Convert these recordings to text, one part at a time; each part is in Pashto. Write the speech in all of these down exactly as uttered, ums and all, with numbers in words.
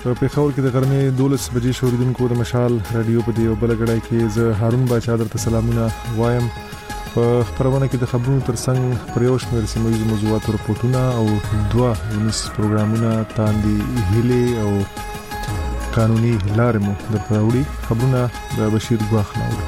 په پیښور کې د غرمې دولس بجې شوریدونکو د مشال رادیو په دی او بل غړای کې زه هارون باچا درته سلامونه وایم. په خبرونه کې د خبرونو ترڅنګ پر یو شمېر سیمه ییزو موضوعاتو رپورټونه او دوه ونیس پروګرامونه تاندي هیله او قانوني لارې مو درته وړي. خبرونه د بشیر ګواخ نو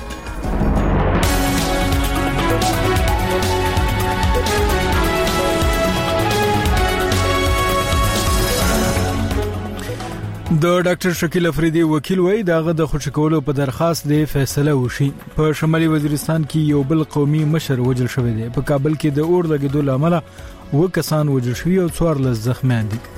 د ډاکټر شکیل افریدي وکیل وای داغه د خوشی کولو په درخواست دی فیصله وشي. په شمالي وزیرستان کې یو بل قومي مشر وجل شوی دی. په کابل کې د اور لګیدو لامل و کسان وجل شوی او څوار لږ زخمیان دي.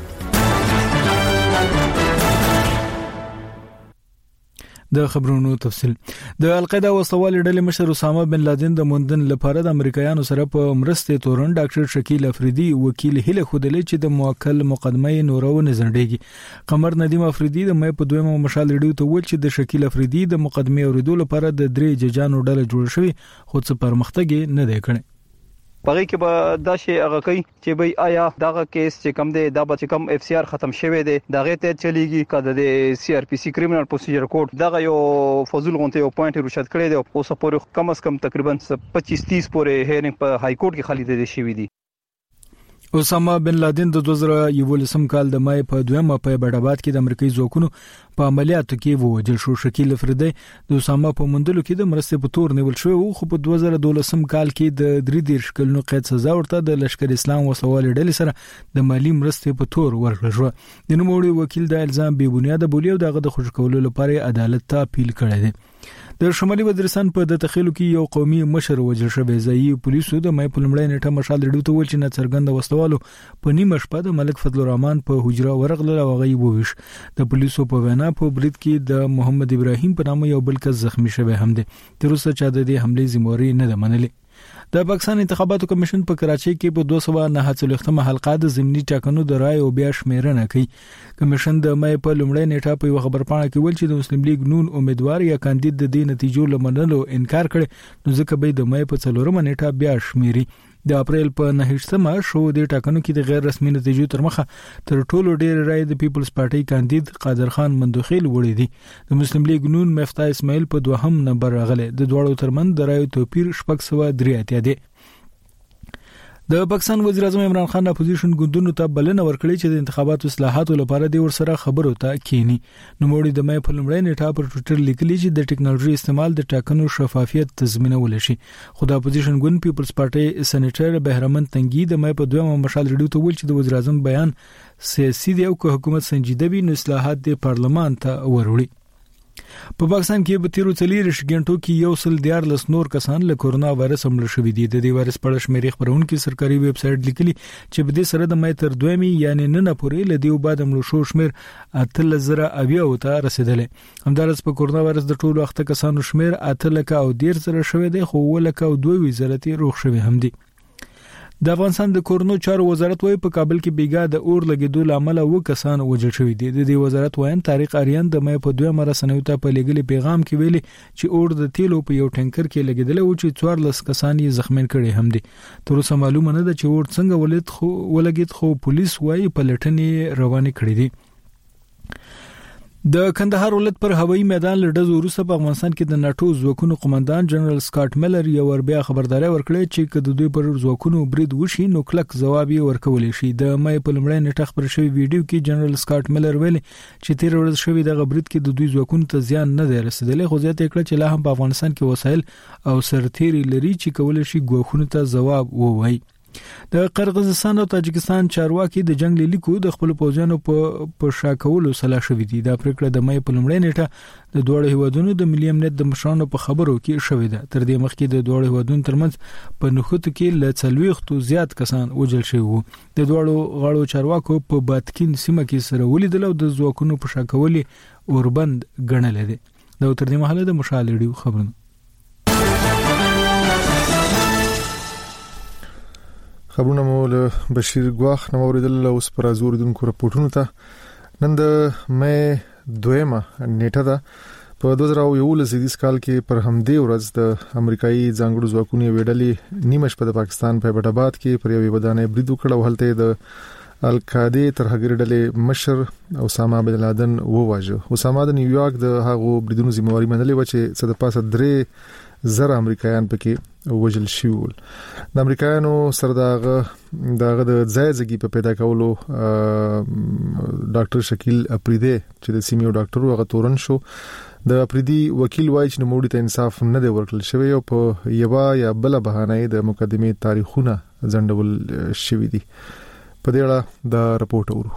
د خبرونو تفصیل د القاعده وسوال ډلې مشر اسامه بن لادن د موندن لپاره د امریکایانو سره په مرسته تورن ډاکټر شکیل افریدي وکیل هله خودلې چې د موکل مقدمه نورو نظرډيږي. قمر ندیم افریدي د مې په دویمه مشال ریډیو ته ویل چې د شکیل افریدي د مقدمه اوریدو لپاره د درې ججانو ډله جوړ شوی خو څه پرمختګ نه دی کړی. پغې کې به دا شی هغه کوي چې به آیا داغه کیس چې کم دی دا به کم اف سی آر ختم شوی دی دغه ته چلیږي کده د سی آر پی سی کریمینل پروسیجر کوډ دغه یو فضول غونته یو پوینټ رشد کړی دی او سپورې کم از کم تقریبا پچیس تیس پورې هیرینګ په های کورټ کې خالي دي شوی دی. اسامه بن لادن د دوه زره یولسم کال د مای په دویمه په بډاباد کې د امریکایي ځواکونو په عملیاتو کې ووجل شو. شکیل افریدي د اسامه په مندلو کې د مرستې په تور نیول شو او خو په دوه زره دولسم کال کې د درې دیرش کلونو قید سزا ورته د لشکر اسلام وسوال ډلې سره د مالی مرستې په تور ورکړل شو. د نوموړي وکیل د الزام بې بنیاده بولی او دغه د خوش کولو لپاره عدالت ته اپیل کړی دی. د شمالي وزیرستان په د تخیلو کې یو قومي مشر وجل شوی. ځایي پولیسو د مې په لمړی نیټه مشال ریډیو ته ویل چې نڅرګند وسوالو په نیمه شپه د ملک فضل الرحمن په حجره ورغله او غي وویش. د پولیسو په وینا په برید کې د محمد ابراهیم په نامه یو بل کس زخمی شوی هم دی. تر اوسه چا د دې حمله ذمہواری نه ده منلې. د پاکستان انتخاباتو کمیشن په کراچۍ کې په دوه سوه نه څلوېښتمه حلقه د ضمني ټاکنو د رای او بیا شمیرنه کوي. کمیشن د مې په لومړی نیټه په یو خبرپاڼه کې ویل چې د مسلم لیگ نون امیدوار یا کاندید د دې نتیجو لمنلو انکار کړي نو ځکه به د مې په څلورمه نیټه بیا شمیري. د اپریل په نهشتمه شو د ټاکنو کې د غیر رسمي نتیجو تر مخه تر ټولو ډیر رای د پیپلز پارټي کاندید قادر خان مندوخیل وړي دي. د مسلم لیگ نون مفتاح اسماعیل په دوهم نمبر راغله. د دوړو ترمن د رای توپیر شپږ سوه درې اتیا دی. د پاکستان وزیر اعظم عمران خان اپوزیشن ګوندونو ته بلنه ورکړې چې د انتخاباتو اصلاحاتو لپاره د ورسره خبرو ته کینی. نو موږ د مې په لومړی نیټه پر ټوئیټر لیکلي چې د ټکنالوژي استعمال د ټاکنو شفافیت تضمینول شي. خو د اپوزیشن ګوند پیپلز پارټي سېنیټر بهرمن تنګي د مې په دویمه مشال ریډیو ته ویل چې د وزیر اعظم بیان سیاسي دی او که حکومت سنجیده وي نو اصلاحات د پارلمان ته وروړي. په پاکستان کې په تیرو څلورش غنټو کې یو سل دیارلس نور کسان له کورونا وایرس حمله شوي دي. د دې وایرس په اړه شمیرې خبرونکو سرکاري ویب سټ لیکلي چې په دې سره د مې تر دویمه یعنی نن پورې له دیو بعد ملو شو شمیر اتل زره اویا او ته رسیدلې. همدارس په کورونا وایرس د ټولو وخت کسانو شمیر اتل کا او ډیر زره شوی دی خو ولکه او دوه وزارتي روغ شوی هم دي. د افغانستان د کورونو چارو وزارت وایي په کابل کې بیګا د اور لګیدو لامل و کسان وجل شوی دي. د دې وزارت وایي طارق اریان د مې په دوه مرسنوي ته په لګلي پیغام کې ویلي چې اور د تیلو په یو ټانکر کې لګیدل او چې څوارلس کسان یې زخمین کړي هم دي. تر اوسه معلومه نه ده چې اور څنګه ولید خو ولګید خو پولیس وایي پلټنې روانې کړې دي. د کندهار ولایت پر هوایي میدان لړډز وروسته په افغانستان کې د ناتو ځواکونو قومندان جنرال سکاټ ملر یو ور بیا خبرداري ورکړه چې کله دوی پر ځواکونو برید وشي نو کلک جواب یې ورکول شي. د مې په لمړی نیټه خبر شوی ویډیو کې جنرال سکاټ ملر ویل چې تیر ورځ شوی د برید کې د دوی ځواکونو ته زیان نه دی رسیدلی خو زیاته کړه چې لا هم په افغانستان کې وسایل او سرتيري لري چې کول شي ګواښونو ته جواب ووایي. د قرغیزستان او تاجکستان چارواکي د جنگ لیکو د خپل پوځیانو په په شاکولو سلا شوې دي. دا پریکړه د مې په لومړی نیټه د دوه هیوادونو د ملي امنیت د مشرانو په خبرو کې شوې ده. تر دې مخکې د دوه هیوادونو ترمنځ په نخودو کې ل څلويختو زیات کسان وژل شوي وو. د دوه غاړو چارواکو په باتکین سیمه کې سره ولیدل او د ځواکونو په شاکولي اوربند ګڼل دي. دا تر دې مهاله د مشالېډیو خبرونه. خبرونه مو له بشیر ګواخ نو اوریدل اوس پر ازور دونکو رپورټونو ته. نن د مې دویمه نیټه ده. په دوه زره یولس کال کې پر همدې ورځ د امریکایي ځانګړو ځواکونو ویډلې نیمه شپه د پاکستان په بټاباد کې پر یوې ودانۍ برید وکړ او هلته د القاعده ترهګر ډلې مشر اسامه بن لادن وواجه. اسامه د نیویارک د هغو بریدونو ذمہواری منلې و چې صد پاسه درې زر امریکایان پکې وجل شول. د امریکایانو سره دغه دغه د ځایځګي په پیدا کولو ډاکټر شکیل اپریدي چې د سیمه ډاکټر هغه تورن شو. د اپریدي وکیل وایي چې نوموړي ته انصاف نه دی ورکړل شوی او په یوا یا بل بهانه د مقدمه تاریخونه ځندول شوی دي. په دې اړه د راپورټ اورو.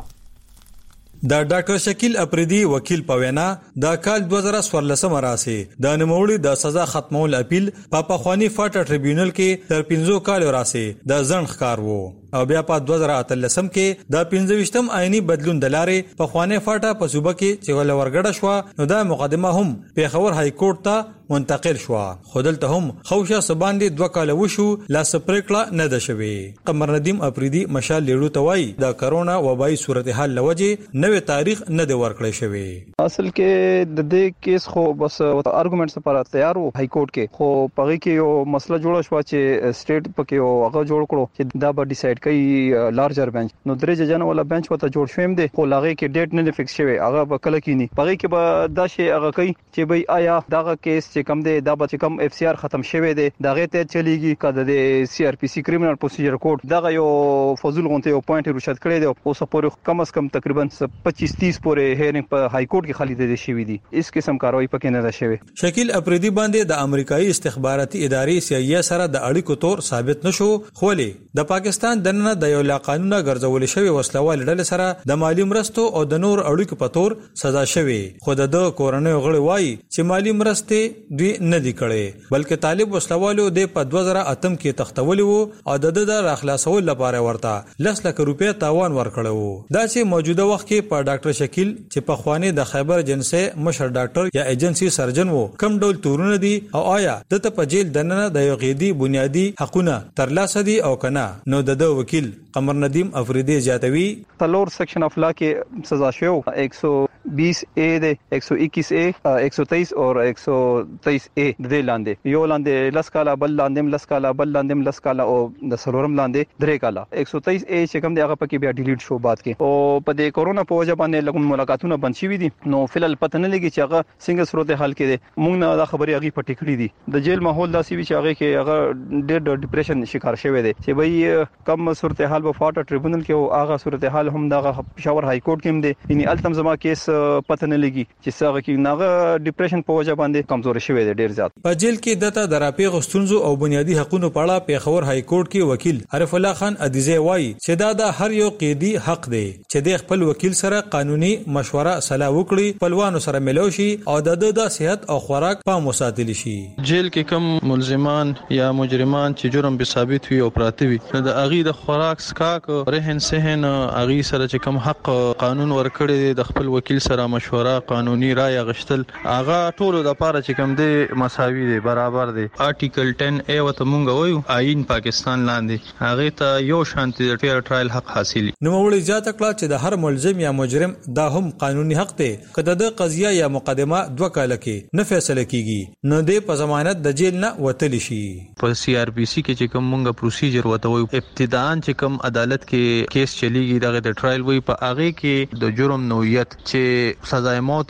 دا ډاکټر شکیل اپریدي وکیل پوینا د کال دوه زره څوارلس راسي د نوموړي د سزا ختمول اپیل په پخوانی فاټا ټریبیونل کې تر پنځو کال راسي د ځن ښکار وو او بیا په دوه زره اتلسم کې د پنځويشتم آئینی بدلون د لارې پخوانی فاټا په صوبه کې چې ول ورګړه شو نو دا مقدمه هم پیښور های کورټ ته منتقل شو. خودلته هم خوشا سباندې دوه کال وشو لا سپریکړه نه ده شوی. قمر ندیم اپریدي مشال لیړو توای د کرونا وبای صورتحال لوجه نوې تاریخ نه دی ورکړی شوی. اصل کې د دې کیس خو بس ارګومنټس لپاره تیار وو های کورټ کې، خو پغې کې یو مسله جوړه شو چې سټیټ پکې یو هغه جوړ کړو چې دا به ډیسایډ کوي لارجر بنچ. نو درې جن ولا بنچ وته جوړ شوم دي خو لاغه کې ډیټ نه فکس شوی، هغه به کله کینی. پغې کې به دا شی هغه کوي چې بای آیا داغه کیس چې کم دی دا به کم اف سی آر ختم شوی دی دغه ته چلیږي کده د سی آر پی سی کریمینل پروسیجر کوډ دغه یو فضول غونته یو پوینټ رشد کړی دی او سپورې کم از کم تقریبا پچیس تیس پورې هیرینګ په های کورټ کې خالي دي شوی دی. اس قسم کاروایی پکې نه ده شوی. شکیل اپریدي باندې د امریکایي استخباراتي ادارې سی آی ای سره د اړیکو تور ثابت نشو، خو د پاکستان دننه د یو لا قانونا ګرځول شوی وسلوال ډلې سره د مالی مرستو او د نور اړیکو په تور سزا شوی. خو د کورنۍ غړي وایي چې مالی مرستې دوی نه دی کړي بلکې طالب وسلوالو د په دوه زره اتم کې تختولي وو او د د راخلاصول لپاره ورته لس لک روپیا تاوان ورکړو. دا چې موجوده وخت کې په ډاکټر شکیل چې په خواني د خیبر جنسه مشر ډاکټر یا ایجنسی سرجن وو کم ډول تورونه دي او آیا د ته په جیل دننه د یو غیدی بنیادی حقونه ترلاسه دي او کنه. نو د وکیل قمر ندیم اپریدي زیاتوي تلور سیکشن اف لا کې سزا شو ایک سو بیس اے دے ایک سو اکیس اے ایک سو تیئیس اور ایک سو تیئیس اے د لاندې یو لاندې لس کاله بل لاندې لس کاله بل لاندې لس کاله او د سلورم لاندې درې کاله ایک سو تیئیس اے چې کوم دی هغه پکې بیا ډیلیټ شو بعد کې. او په د کورونا په وجه باندې لګون ملاقاتونه بند شوي دي نو فلل پته نه لګي چې هغه څنګه صورت حال کې دي. موږ نه دا خبري هغه پټې کړې دي. د جیل ماحول داسې وی چې هغه کې هغه ډېر ډیپریشن شکار شوی دی چې بای کم صورت حال په فاټا ټریبیونل کې او هغه صورت حال هم د پېښور های کورټ کې هم دی. یعنی التم زما کیس پته نه لګي چې څنګه کې ناغه ډیپریشن په وجه باندې کمزور شوی دی ډیر زیات. په جیل کې دته دراپی غستونزو او بنیادی حقوقو په اړه پیښور های کورټ کې وکیل عارف الله خان ادیزه وایي چې دا د هر یو قیدی حق دی چې د خپل وکیل سره قانوني مشوره صلاح وکړي، خپلوانو سره ملو شي او د د صحت او خوراک په مساتل شي. جیل کې کم ملزمان یا مجرمان چې جرم به ثابت وي او پراته وي د اغي د خوراک سکاک رهن سهن اغي سره چې کم حق قانون ورکړي د خپل وکیل سره مشوره قانوني رائے غشتل هغه ټولو د پاره چې کوم دی مساوي دی برابر دی. آرټیکل ټن ای وته مونږ وایو آئین پاکستان لاندې هغه ته یو شانتي د فیر ټرایل حق حاصل. نو وړي ځات کړه چې د هر ملزم یا مجرم دا هم قانوني حق دی کله د قضیه یا مقدمه دوه کال کې نه فیصله کیږي نو د په ضمانت د جیل نه وتلی شي. په سی آر پی سی کې چې کوم مونږ پروسیجر وته وایو ابتداءً چې کوم عدالت کې کیس چلیږي دغه د ټرایل وی په هغه کې د جرم نوعیت چې سزا موت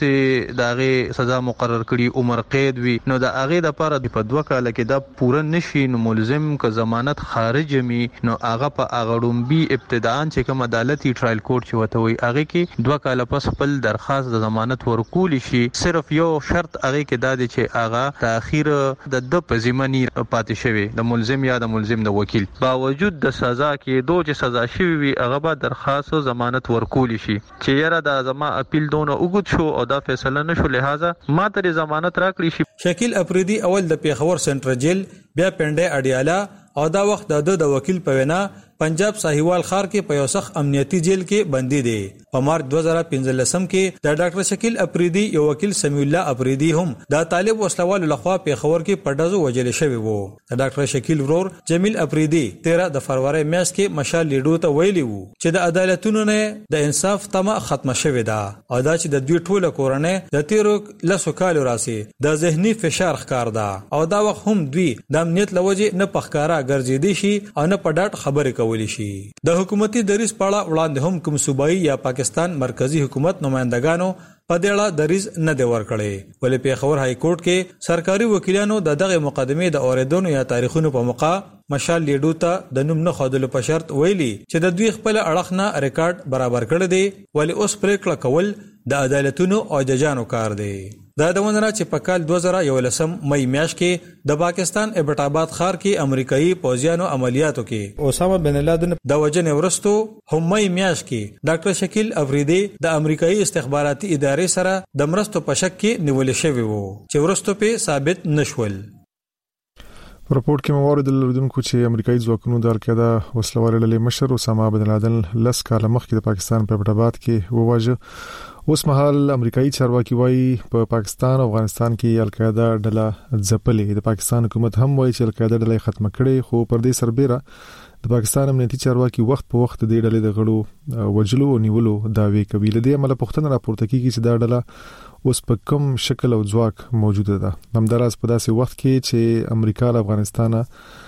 دغه سزا مقرر کړي عمر قید وي نو د هغه د لپاره په دوه کال کې دا پوره نشي نو ملزم که ضمانت خارج می نو هغه په اغړومبي ابتداءً چې کوم عدالتي ټرایل کورټ چې وته وي هغه کې دوه کال پس خپل درخواست د ضمانت ورکول شي. صرف یو شرط هغه کې دا دی چې هغه تاخير د د پزمنی پاتې شوی د ملزم یا د ملزم د وکیل باوجود د سزا کې دوه چې سزا شوی وي هغه به درخواست ضمانت ورکول شي چې یاره د زما اپیل دونه وګت شو او دا فیصله نشو لہذا ما ته ضمانت راکړي شي. شکیل اپریدي اول د پیښور سنټرل جیل بیا پنډه اډیالا او دا وخت د د وکیل په وینا پنجاب ساحیوال خار کې په یو سخت امنیتي جیل کې بندي دي. په مارچ دوه زره پنځلسم کې د ډاکټر شکیل اپریدي یو وکیل سمیع الله اپریدي هم د طالب وسلوال لخوا پیښور کې پډازو وجل شوی وو. د ډاکټر شکیل ورور جمیل اپریدي تیرہ د فروری میاشت کې مشال لیډو ته ویلی وو چې د عدالتونو نه د انصاف تمه ختمه شوې ده او دا چې د دوی ټوله کورنۍ د تیرو لسو کالو راسي د ذهني فشار ښکار ده او دا وخت هم دوی د امنیت لوجه نه پخکارا ګرځېدي شي او نه پډاټ خبرې کولی شي. د حکومتي دریز پاړه وړاندې هم کوم صوبایي یا پاکستان مرکزی حکومت نمائندګانو په دېړه دریز نه دی ورکړی، ولې پیښور های کورټ کې سرکاري وکیلانو د دغه مقدمې د اوریدونو یا تاریخونو په موقع مشال لیډو ته د نوم نه خودلو په شرط ویلي چې د دوی خپل اړخ نه ریکارډ برابر کړی دی، ولې اوس پریکړه کول د عدالتونو او ججانو کار دی. دا د ونره چې په کال دوه زره یولسم مې میاشت کې د پاکستان ایبټ آباد ښار کې امریکایي پوځیانو عملیاتو کې اسامه بن لادن د وجنې ورستو هم مې میاشت کې ډاکټر شکیل افریدی د امریکایي استخباراتي ادارې سره د مرستو په شک کې نیول شوی وو چې ورستو په ثابت نشول. په رپورت کې موارد لرونکو چې امریکایي ځواکونو د القاعده وسلوال ډلې مشر اسامه بن لادن لس کاله مخکې د پاکستان په ایبټ آباد کې وواژه. اوس مهال امریکایي چارواکي وایي په پاکستان او افغانستان کې القاعده ډله ځپلې. د پاکستان حکومت هم وایي چې القاعده ډله ختم کړي، خو پر دې سربېره د پاکستان امنیتي چارواکي وخت په وخت د ډلې د غړو وجلو او نیولو دعوی کوي. لدې عمله پښتنه راپورته کیږي چې دا ډله اوس په کوم شکل او ځواک موجوده ده. همداراز په داسې وخت کې چې امریکا له افغانستان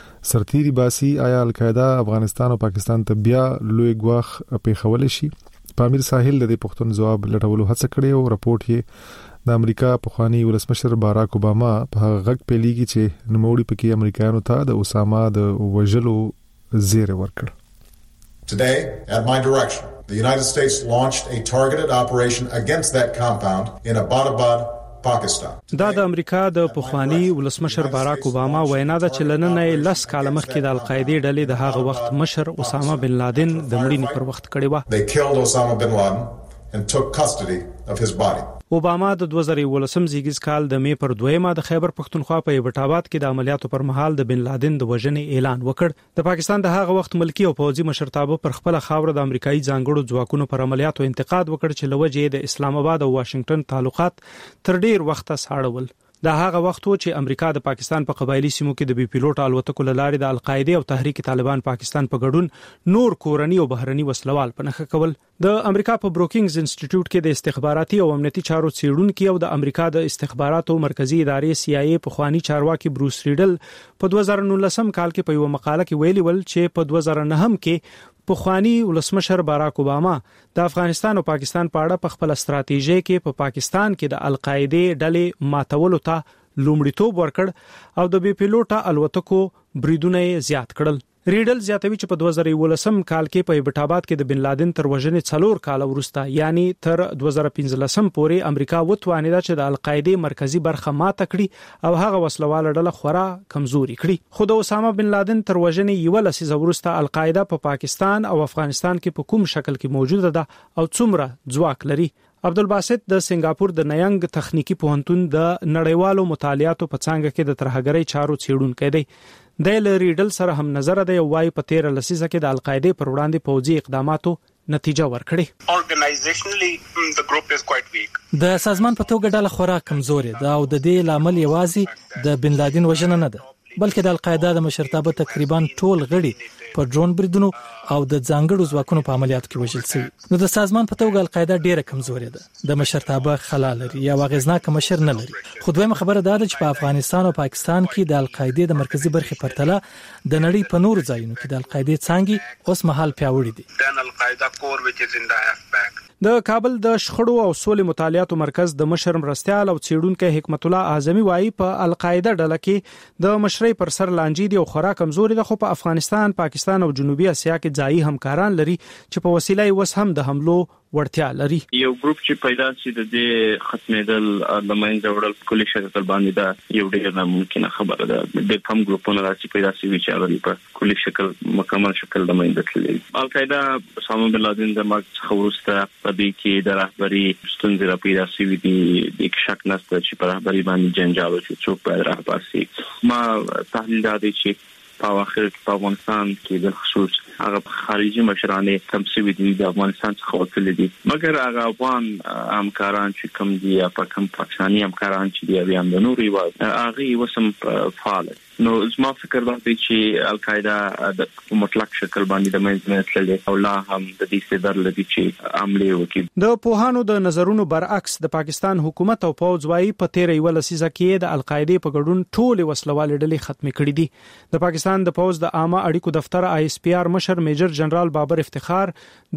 سرتيري باسي، آیا القاعده افغانستان او پاکستان ته بیا لوی ګواخ پیښول شي؟ پامیر ساحل د پښتون جواب لټولو هڅه کړې او راپورټ یې د امریکا پخوانی ولسمشر باراک اوباما په غږ پیلېږي چې نوموړي پکې امریکایانو ته د اسامه د وژلو زیری ورکړ. Today, at my direction, the United States launched a targeted operation against that compound in Abbottabad, پاکستان. دا د امریکا د پخوانی ولسمشر باراک اوباما وینا ده چې لننې لس کاله مخکې د القاعده ډلې د هغه وخت مشر اسامه بن لادن د مړینې پر وخت کړی و. They killed Osama bin Laden and took custody of his body. اوباما د دوه زره یولسم زیږیز کال د می پر دویمه د خیبر پښتونخوا په ایبټ آباد کې د عملیاتو پر مهال د بن لادن د وژنې اعلان وکړ. د پاکستان د هغه وخت ملکی او پوځي مشرتابه پر خپل خاور د امریکایي ځانګړو ځواکونو پر عملیاتو انتقاد وکړ چې لوجه د اسلام آباد او واشنگټن تعلقات تر ډیر وخت ساړول. دا هغه وخت و چې امریکا د پاکستان په قبایلی سیمو کې د بي پیلوټ الوتکو لارې د القاعده او تحریک طالبان پاکستان په ګډون نور کورنی او بهرنی وسلوال په نخښه کول. د امریکا په بروکینګز انسټیټیوټ کې د استخباراتي او امنیتي چارو څېړونکو او د امریکا د استخباراتو مرکزی ادارې سی آی ای په خوانی چارواکي بروس ریډل په دوه زره نولسم کال کې په یو مقاله کې ویلي ول چې په دوه زره نهم کې پخوانی ولسمشر باراک اوباما د افغانستان او پاکستان په اړه په خپل ستراتیژي کې په پا پاکستان کې د القاعده ډلې ماتولو ته لومړیتوب ورکړ او د بي پیلوټ الوتکو بریدونه زیات کړل. ریډل زیاتوي چې په دوه زره یولسم کال کې په ایبټ آباد کې د بن لادن تر وژنې څلور کال وروسته یعنی تر دوه زره پنځلسم پورې امریکا وتوانیده چې د القاعده مرکزی برخه ماته کړي او هغه وسلواله ډله خورا کمزوري کړي. خو د اسامه بن لادن تر وژنې یو لسیزه وروسته القاعده په پا پاکستان او افغانستان کې په کوم شکل کې موجوده ده او څومره ځواک لري. عبدالباسط د سنگاپور د نیانګ تخنیکی پوهنتون د نړیوالو مطالعاتو په څانګه کې د ترهګرۍ چارو څېړونکی دی. د ریډل سره هم نظر دی وايي په تیر لسیزه کې د القاعده پر وړاندې پوځي اقداماتو نتیجه ورکړي. Organizationally the group is quite weak. د سازمان په توګه ډله خورا کمزوري ده او د دې لامل یوازې د بن لادن وژنه نه ده بلکې د القاعده د مشرتابه تقریبا ټول غړي په ډرون بریدونو او د ځانګړو ځواکونو په عملیاتو کې وژل شوي. نو د سازمان په توګه القاعده ډیره کمزوري ده، د مشرتابه خلا لري یا واغزناک مشر نه لري. خو دویمه خبره دا ده چې په افغانستان او پاکستان کې د القاعده د مرکزی برخې پرتله د نړۍ په نورو ځایونو کې د القاعده څانګې اوس مهال پیاوړې دي. د کابل د شخړو او سولې مطالعاتو مرکز د مشر مرستيال او څېړونکو حکمت الله اعظمي وايي په القاعده ډله کې د مشرۍ پر سر لانجې دي او خورا کمزوري ده، خو په افغانستان، پاکستان او جنوبي اسیا کې ځایي همکاران لري چې په وسیله یې وس هم د حملو ورتیا لري. یو ګروپ چې پیدا شي د دې ختمېدل د منځ وړل کلی شکل باندې دا یو ډېر ناممکنه خبره ده. د کم ګروپونو راځي پیدا شي چې هغه په کلی شکل مکمل شکل د منځ تللی. القاعده اسامه بن لادن د مرګ څخه وروسته په دې کې د رهبري ستونزې را پیدا شوې دي. د شک نشته چې په رهبري باندې جنجال وشي، څوک باید رهبر شي. ما تحلیل دا دی چې په اخر کې په افغانستان کې د خصوص هغه خارجي مشرانه کم شوي دي د افغانستان څخه وتلي دي، مګر هغه افغان همکاران چې کم دي یا په کم پاکستاني همکاران چې دي بیا د نوري و هغه وسم فعال. نو زما فکر دا دی چې القاعده د مطلق شکل باندې د منځ تللی او لا هم د دې صدر لدی چې عملي وکړي. د پوهانو د نظرونو برعکس د پاکستان حکومت او پوځ وايي په تیر یو لسیزه کې د القاعده په ګډون ټول وسلوال ډلې ختمې کړې دي. د پاکستان د پوځ د عامه اړیکو دفتر آی اس پی آر مشر ولسمشر میجر جنرال بابر افتخار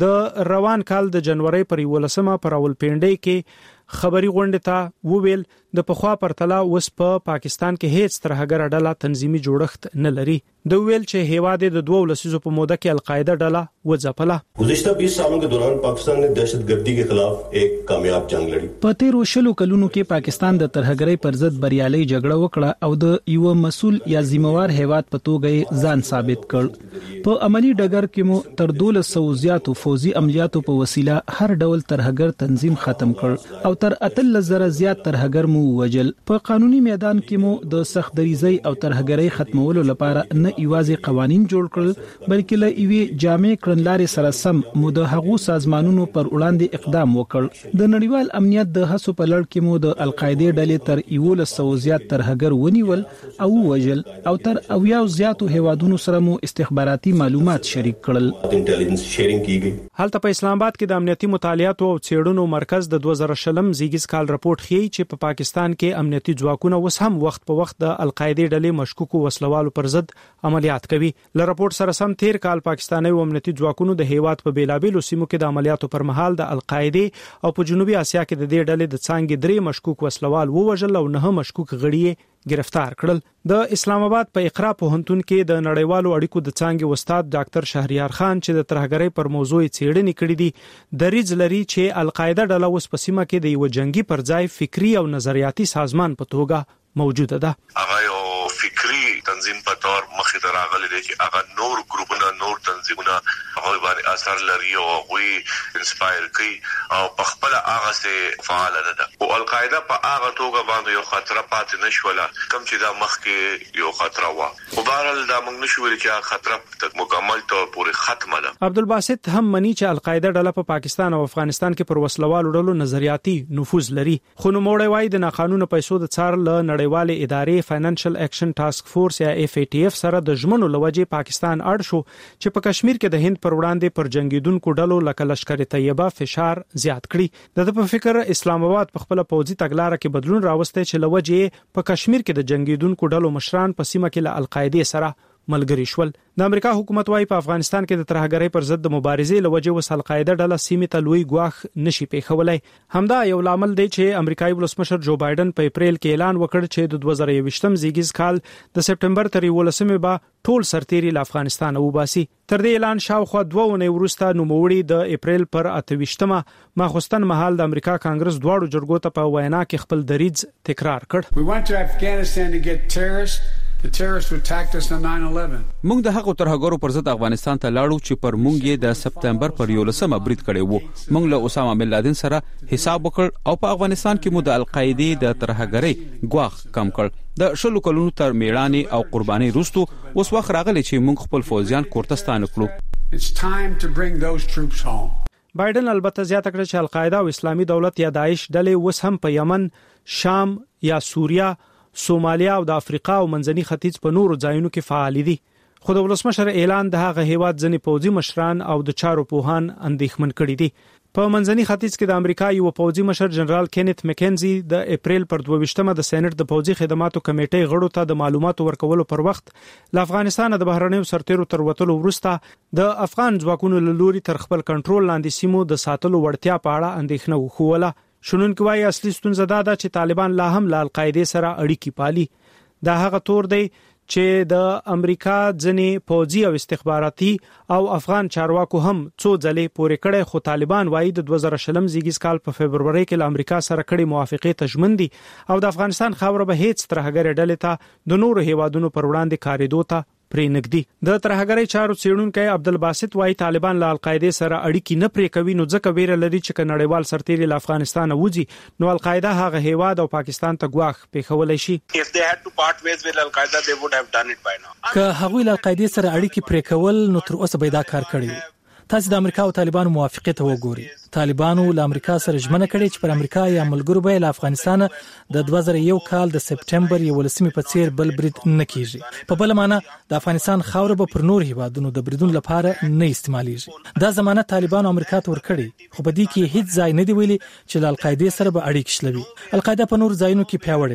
د روان کال د جنوري پر ولسمه پر راولپنډي کې خبري غونډه ته وویل د پخوا پرتله اوس په پا پاکستان کې هیڅ ترهګر ډله تنظیمي جوړښت نه لري. د ویل چې هیواد د دوه ولسیزو په موده کې القاعده ډله وځپله. گزشتہ बीस सालों के दौरान पाकिस्तान ने दहशतगर्दी के खिलाफ एक कामयाब जंग लड़ी. په تیرو شلو کلونو کې پاکستان د ترهګرۍ پر ضد بریالي جګړه وکړه او د یو مسؤل یا ذمہوار هیواد په توګه ځان ثابت کړ. په عملی ډګر کې مو تر دولس سو زیاتو فوزي عملیاتو په وسیله هر ډول ترهګر تنظیم ختم کړ او تر اتل زره زیات ترهګر مو وجل. په قانوني میدان کې مو د سخت دریزۍ او ترهګرۍ ختمولو لپاره نه ایوازي قوانين جوړ کړل بلکې له ایوي جامع کړنلارې سره سم مو د هغو سازمانونو پر وړاندې اقدام وکړ. د نړیوال امنیت د هڅو په لړ کې مو د القاعده ډلې تر یولس سو زیات ترهګر ونیول او وجل او تر اویا زیاتو هیوادونو سره مو استخباراتي معلومات شریک کړل. انټيليجنس شیرینګ کیږي. هلته په اسلام آباد کې د امنیتي مطالعات او څېړنو مرکز د دوه زره شلم زیږیز کال راپورټ ښیي چې په پاکستان کې امنیتي ځواکونه اوس هم وخت په وخت د القاعده ډلې مشکوکو وسلوالو پر ضد عملیات کوي. ل راپورټ سره سم تیر کال پاکستاني امنیتي ځواکونو د هیواد په بیلابېلو سیمو کې د عملیاتو پر مهال د القاعده او په جنوبي اسیا کې د دې ډلې د څنګه درې مشکوک وسلوال ووژل او نه مشکوک غړي گرفتار کړل. د اسلام آباد په اقرا پوهنتون کې د نړیوالو اړیکو د څنګه استاد ډاکټر شهریار خان چې د ترهګرۍ پر موضوع څېړنې کړې دي دریځ لري چې القاعده ډله اوس په سیمه کې د یو جنگي پر ځای فکری او نظریاتي سازمان په توګه موجوده ده. هغه یو فکری تنظیم په تور مخې ته راغلي دي چې هغه نور ګروپونه نور تنظیمونه هغه باندې اثر لري او غوي انسپایر کوي او په خپل هغه سه فعال ده. او القاعده په هغه توګه باندې یو خطر پاتې نشوله کوم چې دا مخ کې یو خطر و. او بهرحال دا موږ نشو ویل چې خطر مکمل تور پورې ختمه ده. عبدالباسط هم مني چې القاعده ډله په پاکستان او افغانستان کې پر وسلوالو ډلو نظریاتي نفوذ لري. خو نو موړی وای د ناقانونه پیسو د څار له نړیوالې ادارې فاینانشل اکشن ټاسک فورس یا اف ای ټی اف سره د ژمنو لوجې پاکستان اړ شو چې په کشمیر کې د هند پر وړاندې پر جنگیدونکو ډلو لکه لشکر طیبه فشار زیات کړي. د په فکر اسلام آباد په خپل پوځي تګلارې کې بدلون راوسته چې لوجې په کشمیر کې د جنگیدونکو ډلو مشران په سیمه کې له القاعده سره ملګری شول. د امریکا حکومت وايي په افغانستان کې د ترهګرۍ پر ضد د مبارزې لوجې وس القاعده ډله سیمه ته لوی ګواښ نشي پیښولای. همدا یو لامل دی چې امریکایي ولسمشر جو بایدن په اپریل کې اعلان وکړ چې د دوه زره یوویشتم زیږیز کال د سپټمبر تر یولسمې به ټول سرتيري له افغانستان وباسي. تر دې اعلان شاوخوا دوه ونې وروسته نوموړي د اپریل پر اتويشتمه ماخوستن مهال د امریکا کانګرس دواړو جرګو ته په وینا کې خپل دریځ تکرار کړ. We went to Afghanistan to get terrorists. The terrorists who attacked us on nine eleven. موږ د هغو ترهګرو پر ضد افغانستان ته لاړو چې پر موږ یې د سپټمبر پر یولسمه برید کړی وو. موږ له اسامه بن لادن سره حساب وکړ او په افغانستان کې مو د القاعده د ترهګرۍ ګواښ کم کړ. د شلو کلونو تر میړانې او قرباني وروسته اوس وخت راغلی چې موږ خپل فوجیان کورتستان کړو. It's time to bring those troops home. بایدن البته زیاته کړه چې القاعده او اسلامي دولت یا داعش ډلې اوس هم په یمن، شام یا سوریه، سومالیا او د افریقا او منځني ختیځ په نورو ځایونو کې فعال دي. خو د ولسمشر اعلان د هغه هیواد ځنې پوځي مشران او د چارو پوهان اندېښمن کړي دي. په منځني ختیځ کې د امریکا یو پوځي مشر جنرال کینت مکینزي د اپریل پر دوه د سېنات د پوځي خدماتو کمیټې غړو ته د معلوماتو ورکولو پر وخت له افغانستان د بهرنیو سرتیرو تر وټلو وروسته د افغان ځواکونو له لوري تر خپل کنټرول لاندې سیمو د ساتلو وړتیا په اړه اندېښنه وښوله. شنونکو وايي اصلي ستونزه دا ده چې طالبان لا هم له القاعده سره اړیکې پالي. دا هغه تور دی چې د امریکا ځنې پوځي او استخباراتي او افغان چارواکو هم څو ځلې پورې کړي. خو طالبان وايي د دوه زره شلم زیږیز کال په فبرवरी کې له امریکا سره کړي موافقه تضمین دي او د افغانستان خاوره به هیڅ ترهګر ډلې ته د نورو هیوادونو پر وړاندې کاریدو ته پرې نګدي. د ترهګرۍ چارو څېړونکي عبدالباسط وايي طالبان له القاعده سره اړیکې نه پرې کوي نو ځکه ویره لري چې نړیوال سرتیري له افغانستان وځي نو القاعده هغه هیواد او پاکستان ته ګواښ پیښولای شي. If they had to part ways with Al-Qaeda they would have done it by now. که هغوی له القاعده سره اړیکې پرې کول نو تر اوسه به دا کار کړی. تاسو د امریکا او طالبانو موافقه ته وګورئ. طالبانو له امریکا سره ژمنه کړې چې پر امریکا یا ملګرو به له افغانستان د دوه زره یو کال د سپټمبر یولسمې په څیر بل برید نه کیږي. په بل معنی د افغانستان خاوره به پر نور هیوادونو د بریدون لپاره نه استعمالېږي. دا ضمانت طالبانو امریکا ته ورکړي خو په دې کې هیڅ ځای نه دی ویلي چې د القاعده سره به اړیکې شلوي. القاعده په نور ځایونو کې پیاوړې ده.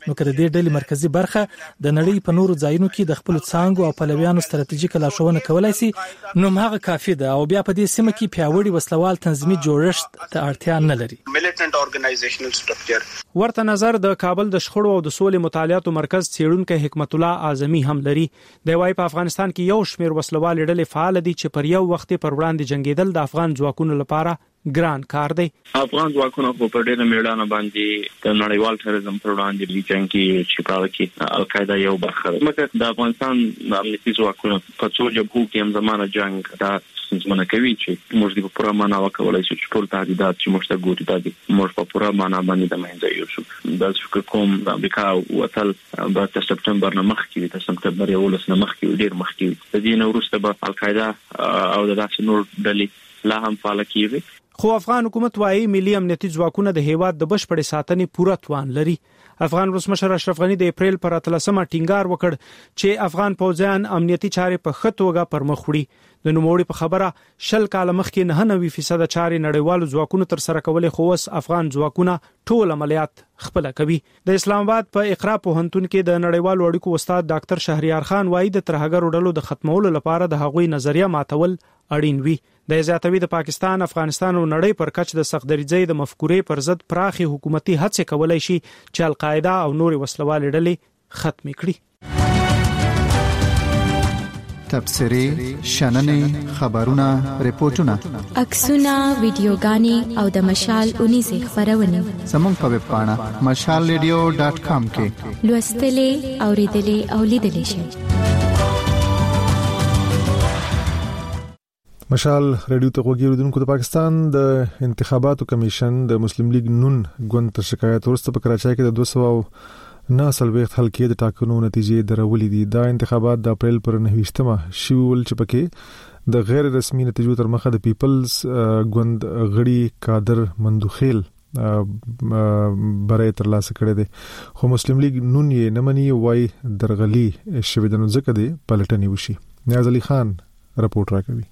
نو کړه دې ډلې مرکزی برخه د نړۍ په نورو ځایونو کې د خپل څانګو او پلویانو ستراتیژیک لارښوونه کولای شي نو هغه کافي ده او بیا په دې سیمه کې پیاوړي وسلوال تنظیمي جوړښت ته اړتیا نه لري. militant organizational structure. ورته نظر د کابل د شخړو او د سولې مطالعاتو مرکز څېړونکو حکمت الله اعظمي هم لري. د وايي په افغانستان کې یو شمېر وسلوال ډلې فعال دي چې پر یو وخت پر وړاندې جنگیدل د افغان ځواکونو لپاره ګران کار دی. افغان ځواکونه په ډېر میړانه باندې د نړیوال تروریزم پر وړاندې د جنگ کې چې په کې القاعده یو برخه ده. مګر د افغانستان د امنیتي ځواکونو په څو جبهو کې هم زمانه جنگ دا څنګه کوي چې موږ د پوره معنا وکولای شو چې ټول تهدیدات چې موږ ته ګوري دا موږ په پوره معنا باندې د منځه یوسو. د فکر کوم د امریکا وتل د سپټمبر نه مخکې د سپټمبر یولس نه مخکې ډېر مخکې د دې نو وروسته به القاعده او د داسې نور ډلې لا هم فعال کیږي. خو افغان حکومت وايي ملي امنیتي ځواکونه د هیواد د بشپړې ساتنې پوره توان لري. افغان ولسمشر اشرف غنی د اپریل پر اتلسمه ټینګار وکړ چې افغان پوځیان امنیتي چارې په ښه توګه پرمخ وړي. د نوموړي په خبره شل کال مخکې نه نوي فیصد چارې نړیوالو ځواکونو تر سره کولې خو اوس افغان ځواکونه ټول عملیات خپل کوي. د اسلام آباد په اقرا پوهنتون کې د نړیوالو اړیکو استاد ډاکټر شهریار خان وايي د ترهګرو ډلو د ختمولو لپاره د هغوی نظریه ماتول اړین وي. د زیاتوي د پاکستان، افغانستان او نړۍ پر کچ د سختدریځۍ د مفکورې پر ضد پراخي حکومتي هڅې کولای شي چې القاعده او نور وسلوال ډلې ختم کړي. تبصرې، شننې، خبرونه، ریپورتونه، عکسونه، ویډیوګانې او د مشال اونیزه خبرونه زموږ په ویب پاڼه مشال ریډیو ډاټ کام کې لوستلې، اوریدلې او لیدلې شئ. مشال ریډیو ته وګورئ. د پاکستان د انتخاباتو کمیشن د مسلم لیگ نون ګوند تر شکایت ورسته په کراچۍ کې د دوه سوه نه سلويخت حلقې د ټاکنو نتیجې درولې دي. دا انتخابات د اپریل پر نهویشتمه شول چې پکې د غیر رسمي نتیجو تر مخه د پیپلز ګوند غړي قادر مندوخیل برای تر لاسه کړی دی. خو مسلم لیگ نون یې نمنې وای درغلي شوی د نو ځکه دی پلټنې وشي. نیاز علي خان رپورټ راکوي.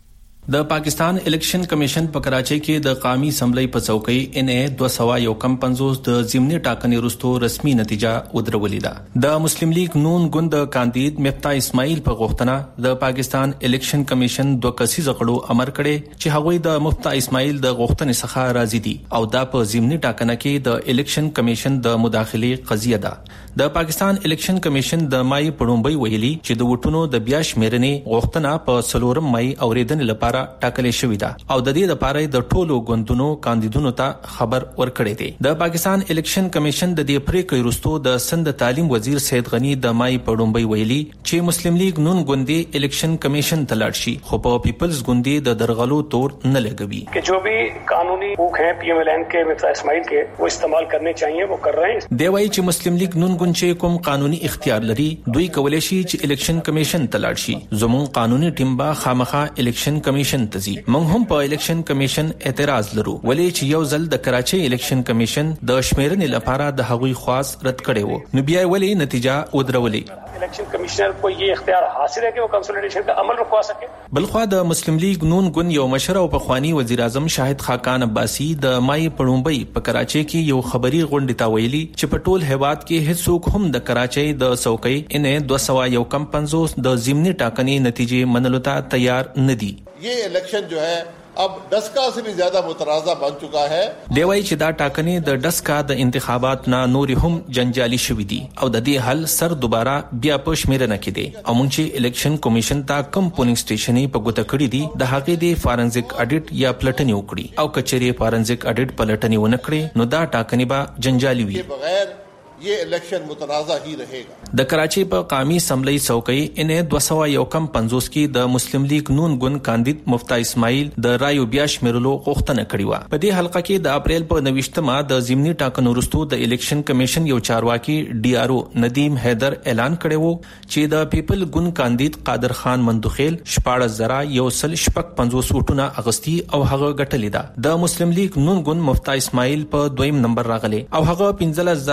د پاکستان الیکشن کمیشن په کراچۍ کې د قومي اسمبلی په څوکۍ ان ای دوه سوه یو کم پنځوس د ضمني ټاکنې وروسته رسمي نتیجه ودرولې ده. د مسلم لیگ نون ګوند کاندید مفتاح اسماعیل په غوښتنه د پاکستان الیکشن کمیشن دوه کسیزه غړو امر کړي چې هغوی د مفتاح اسماعیل د غوښتنې څخه راضي دي او دا په ضمني ټاکنه کې د الیکشن کمیشن د مداخلې قضیه ده. د پاکستان الیکشن کمیشن د مای په لومړۍ ویلي چې د ووټونو د بیا شمیرنې غوښتنه په څلورم مای اوریدنې لپاره ټاکلې شوې ده او د دې لپاره د ټولو ګوندونو کاندیدونو ته خبر ورکړی دی. د پاکستان الیکشن کمیشن د دې پریکړې وروسته د سند تعلیم وزیر سید غنی د مای په لومړۍ ویلي چې مسلم لیگ نون ګوندې الیکشن کمیشن ته لاړ شي خو په پیپلز ګوندې د درغلو تور نه لګوي. कि जो भी कानूनी حقوق हैं P M L N के मिफ्ताह इस्माइल के वो इस्तेमाल करने चाहिए वो कर रहे हैं. دی وايي چې مسلم لیگ نون ګوند چې کوم قانوني اختیار لري دوی کولای شي چې الیکشن کمیشن ته لاړ شي. زموږ قانوني ټیم به خامخا الیکشن کمیشن ته ځي. موږ هم په الیکشن کمیشن اعتراض لرو ولې چې یو ځل د کراچۍ الیکشن کمیشن د شمیرنې لپاره د هغوی خواست رد کړي وو نو بیا ولې نتیجه ودرولې. इलेक्शन कमिश्नर को ये इख्तियार हासिल है कि वो कंसोलिडेशन का अमल रुकवा सके. بلخوا د مسلم لیگ نون ګوند یو مشر او پخوانی وزیر اعظم شاهد خاقان عباسی د مای پړومبۍ په کراچۍ کې یو خبري غونډه تا ویلي چې په ټول هیواد کې هیڅوک هم د کراچۍ د څوکۍ ان دوه سوه یو کم پنځوس د ضمني ټاکنې نتیجې منلو ته تیار نه دي. یہ الیکشن جو ہے اب ڈسکا سے بھی زیادہ مترازع بن چکا ہے. دی وايي چې دا ټاکنې د ډسکا د انتخابات نه نور هم جنجالي شوې دي او د دې حل سر دوباره بیا په شمیرنه کې دي او مونږ چې الیکشن کمیشن ته کم پولینګ سټیشنې په ګوته کړې دي د هغې د فارنزیک اډیټ یا پلټنې وکړي او کچېرې فارنزیک اډیټ پلټنې ونه کړي نو دا ټاکنې به جنجالي وي. بغیر یہ الیکشن متنازع ہی رہے گا. د کراچۍ په قومي اسمبلی څوکۍ ان دوه سوه یو کم پنځوس کې د مسلم لیگ نون ګوند کاندید مفتاح اسماعیل د رایو بیا شمیرلو غوښتنه کړې وه. په دې حلقه کې د اپریل په نویشتمه د ضمني ټاکنو وروسته د الیکشن کمیشن یو چارواکي ډي آر او ندیم حیدر اعلان کړی وو چې د پیپل ګوند کاندید قادر خان مندوخیل شپاړس زره یو سل شپږ پنځوس ووټونه اغوستي او هغه ګټلې ده. د مسلم لیگ نون ګوند مفتاح اسماعیل په دویم نمبر راغلی او هغه پنځلس زره څلور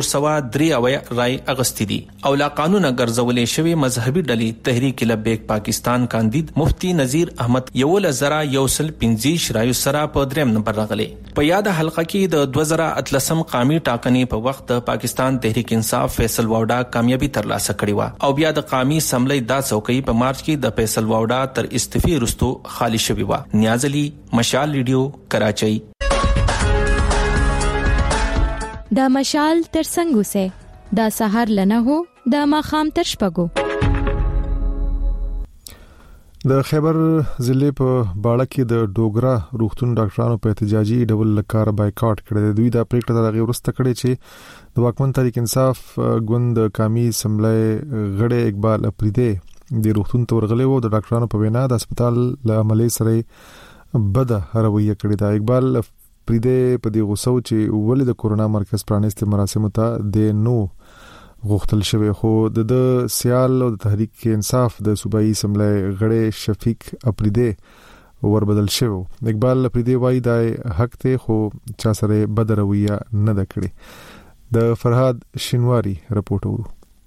شپږ سوه درې اویا رای اغستې دي او لا قانون ګرځولې شوی مذهبي ډلې تحریک لبیک پاکستان کاندید مفتی نذیر احمد یو لزرا یوسل پنځه شرایو سره په دریم نمبر راغلي. په یاد حلقه کې د دوه زره اتلسم قامي ټاکنې په وخت د پاکستان تحریک انصاف فیصل واوډا کامیابی ترلاسه کړې و او بیا د قامي سملې دا څوکۍ په مارچ کې د فیصل واوډا تر استعفی وروسته خالی شوې و. نیاز علي، مشال ریډیو، کراچۍ. دا مشال تر څنګه سه دا سحر لنه هو دا ماخام تر شپګو. د خیبر ضلع په باړه کې د ډوګرا روغتون ډاکټرانو په احتجاجي ډول لکار بایکاټ کړی. دوی د پریکړه دغه ورسته کړی چې د واکمن تحریک انصاف ګوند کامی سملې غړي اقبال اپریدي د روغتون ته ورغلي وو. د ډاکټرانو په وینا د هسپتال له عملي سره بده رویه کړې ده. اقبال اپریدي په دې غوسو چې ولې د کورونا مرکز پرانیست مراسم ته د نو غوښتل شوی خو د سیال او د تحریک انصاف د صوبایي سملې غړي شفیق اپریدي وربدل شو. اقبال اپریدي وایي دا حق ته خو چا سره بد رویه نه ده کړې. د فرهاد شینواری رپورټ ورو.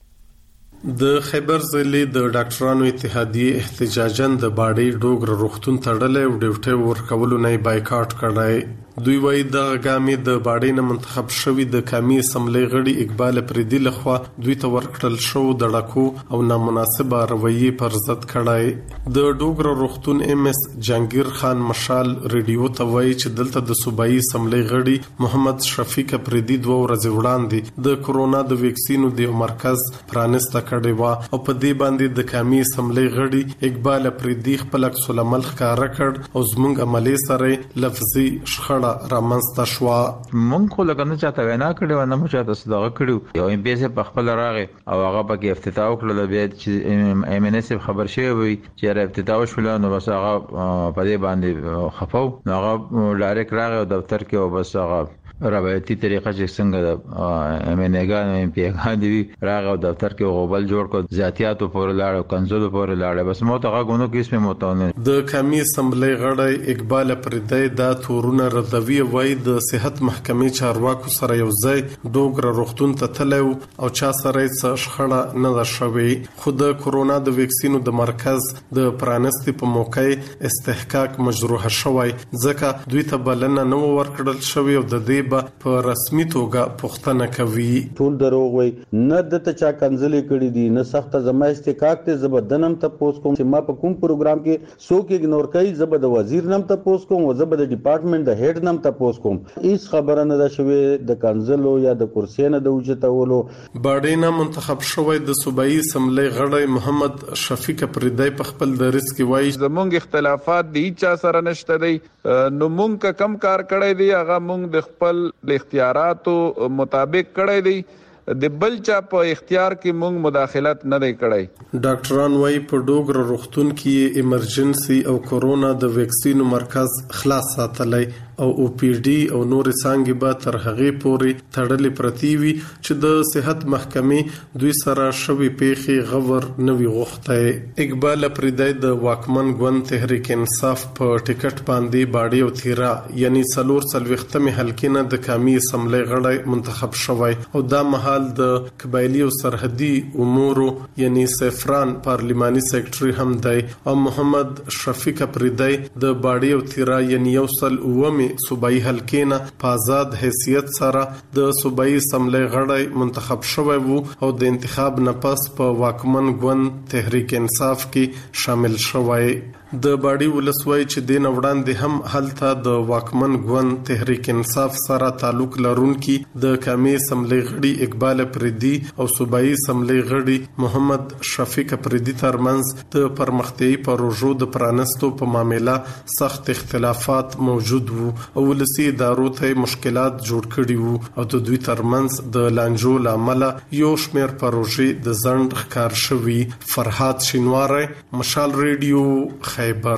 د خیبر ضلع د ډاکټرانو اتحادیه احتجاجاً د باډي ډوګر روغتون تړلې او ډیوټي ورکولو نه بایکاټ کړای. دوی وایي د غامي د باډي نه منتخب شوی د کامی سملې غړي اقبال اپریدي لخوا دوی ته ورکړل شو د ډاکو او نامناسبه رویه پر ضد کړای. د ډوګر روغتون ام اس جهانگیر خان مشال ریډیو ته وایي چې دلته د صوبایي سملې غړي محمد شفیق اپریدي دوه ورځې وړاندې د کورونا د ویکسینو د مرکز پرانیسته کړی و او په دې باندې د کامی سملې غړي اقبال اپریدي خپل عکس العمل ښکارا کړ او زموږ عملي سره لفظي شخړه رامنځته شو. مونږ خو لکه نه چاته وینا کړو نه مو چاته صدقه کړو یو ام پی اس په خپل راغی او هغه په افتتاح وکړل بیا چې ام ان اس خبر شوی وي چې را افتتاح وشول نو بس هغه په دې باندې خفاو نو هغه ډایرکټ راغی او دفتر کې او بس هغه روایتي طریقه چې څنګه د ام ان اګان ام پی اګان دی راغ او دفتر کې غوبل جوړ کو زیاتیاتو پر لاړ کنزل پر لاړ بس مو ته غونو کې اسمه متونه. د کمی سملې غړی اقبال اپریدي دا تورونه رضوی وای د صحت محکمې چارواکو سره یو ځای ډوګر روغتون ته تلو او چا سره څه شخړه نه ده شوې. خو د کورونا د ویکسینو د مرکز د پرانستی په موقع استحقاق مجروح شوی ځکه دوی ته بلنه نه ورکړل شوی او د دې په رسمي توګه پوښتنه کوي. ټول دروغ وي نه د ته چا کنځلې کړې دي نه سخت زما استحقاق ته زبدنم ته پوس کوم چې ما په کوم پروګرام کې څوک اګنور کوي زبد وزیر نم ته پوس کوم او زبد ډپارټمنټ د هډ نم ته پوس کوم. هیڅ خبره نه ده شوې د کنځلو یا د کرسي نه د وجتولو. باډینا منتخب شوی د صوبایي سملې غړی محمد شفیق اپریدي په خپل درس کې وایي زمونږ اختلافات د چا سره نشته دي نو مونږ کم کار کړی دی هغه مونږ د خپل د اختیاراتو مطابق کړی دی د بل چا په اختیار کې مونږ مداخلت نه دی کړی. ډاکټران وايي په ډوګر روغتون کې ایمرجنسي او کورونا د ویکسینو مرکز خلاص ساتلای او او پی ډي او نور څنګه به تر هغه پورې تړلې پرتی وي چې د صحت محکمې دوی سره شوي پیخي غور نوي غوښته. اقبال اپریدي د واکمن ګوند تحریک انصاف په ټیکټ باندې باډي او تیرا یعنی څلور څلويختمه حلقې د کامی سملې غړی منتخب شوی او دا مهال د قبایلی او سرحدي امور یعنی سفران پارلیماني سیکریټري هم دی او محمد شفیق اپریدي د باډي او تیرا یعنی یوصل اومه صوبایي حلقې نه په آزاد حیثیت سره د صوبایي سملې غړی منتخب شوی وو او د انتخاب نه پس په واکمن ګوند تحریک انصاف کې شامل شوی. د باډي ولسوي چې د نوړاندې هم حالته د واکمن ګوند تحریک انصاف سره تعلق لرونکي د کامی سملې غړي اقبال اپریدي او صوبایي سملې غړي محمد شفیق اپریدي ترمنځ د پرمختیايي پروژو د پرانستو په معاملې سخت اختلافات موجود وو او ولسی ادارو ته مشکلات جوړ کړي وو او د دوی ترمنځ د لانجو لامل یو شمېر پروژې د ځند ښکار شوي. فرهاد شینواری، مشال ریډیو، خیبر.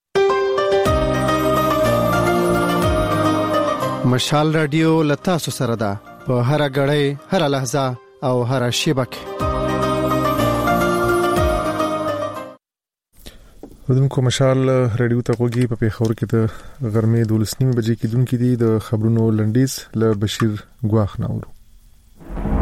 مشال رادیو لتا سره ده په هر غړې هر لحظه او هر شیبه کې. ودونکو مشال رادیو ته وګورئ په پیښور کې د غرمې دولس نیمه بجې کې دونکو دي د خبرونو لنډیز له بشیر ګواخ ناورو.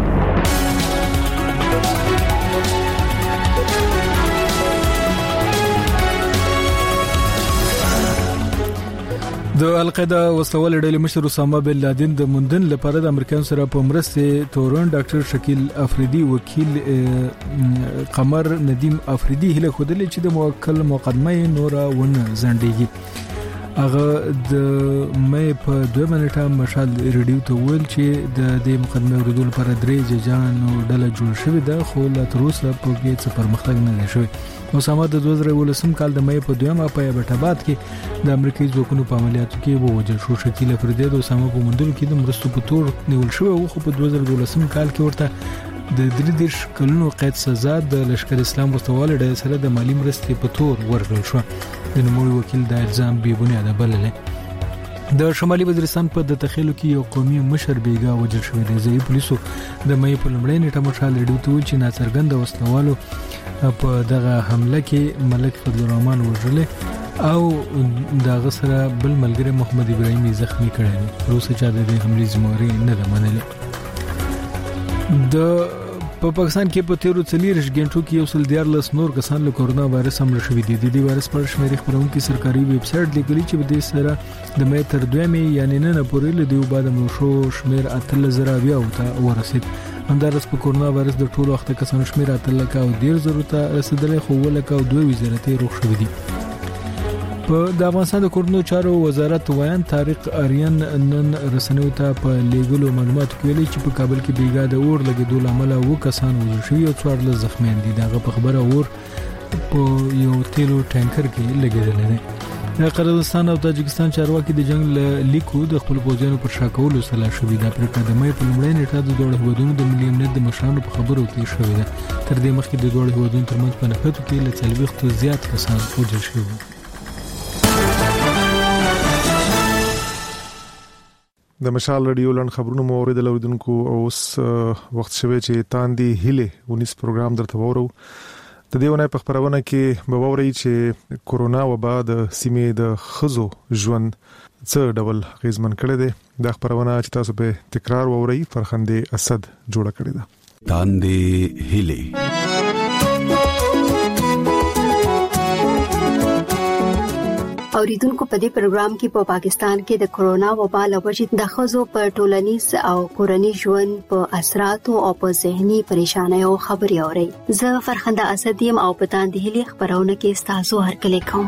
د القاعده وسلوال ډلې مشر اسامه بن لادن د موندن لپاره د امریکایانو سره په مرسته تورن ډاکټر شکیل افریدي وکیل قمر ندیم افریدي هله خودلې چې د موکل مقدمه نورا ونه زنډيږي هغه د مې په دوه منټه مشال ریډیو ته ویل چې د دې مقدمه ورودل لپاره درې ججانو ډله جوړ شوې ده خو لا تر اوسه په کې څه پرمختګ نه شوی. اسامه د دوه زره ولسم کال د مې په دویمه په بټاباد کې د امریکایي ځواکونو په عملیاتو کې ووجل شو. شکیل افریدي د اسامه په موندلو کې د مرستو په تور نیول شو او خو په دوه زره ولسم کال کې ورته د درې دیش کلونو قید سزا د لشکر اسلام وسوال ډلې سره د مالی مرستې په تور ورکړل شو. د نوموړي وکیل د الزام بې بنیاده بلل. د شمالي وزیرستان په د تخیلو کې یو قومي مشر بیګا وجل شوی دی. ځای پولیسو د مې په لمړۍ نیټه مشال ریډیو ته ویل چې ناڅرګند وسلوالو په دغه حمله کې ملک فضل الرحمن وژل او دغه سره بل ملګری محمد ابراهیمي زخمی کړی دی. روسه چا د دې حملې ذمہواری نه ده منلې. د په پاکستان کې په تیرو څلورش غنټو کې یو سل دیارلس نور کسان له کورونا وایرس حمله شوي دي. د دې وایرس پر شمیرې خبرونکو سرکاري ویب سټ لیکلي چې په دې سره د مې تر دوه مې یعنی نه پورې له دیو بعد مو شو شمیر اتل زره بیا وته ورسید. همدارس په کورونا وایرس د ټولو وخت کسانو شمیر اتل کا او ډیر ضرورت رسیدلې خو ولکه او دوه وزارتي روغ شوې دي. په د افغانستان د کورونا چارو وزارت وایان طارق اریان نن رسنیو ته په لیګلو معلومات کوي چې په کابل کې بیګا د اور لګیدو لامل و کسان وژل شوي او څوار له زخمیان دي. دغه په خبره اور په یو تیلو ټانکر کې لګیدل دي. د قزاقستان او تاجکستان چارواکي د جنگ لیکو د خپل پوځیانو پر شاکولو سلا شوې ده. پر قدمه په لمړی نیټه د دوه هیوادونو د ملي امنیت د مشرانو په خبرو کې شوې ده. تر دې مخکې د دوه هیوادونو ترمنځ په نښتو کې له څلوېښت زیات کسان وژل شوي. د مشال رادیو لن خبرونو مو اوریدل اوریدونکو اوس وخت شوه چې تاندي هله ونیس پروګرام درته وورو. د دېونه په خبرونه کې به ووري چې کورونا وبا د سیمې د خزو ژوند څه ډول غیزمن کړي دي. د خبرونه چې تاسو به تکرار ووري فرخندې اسد جوړه کړی ده. تاندي هله اوریدونکو په دې پروګرام کې په پا پاکستان کې د کورونا وبا له وجې د ښځو په ټولنیز او کورنی ژوند په اثراتو او په ذهني پریشانیو خبرې اوري. زه فرخنده اسد یم او په تاندې هلي خبرونه کې تاسو هرکلی کوم.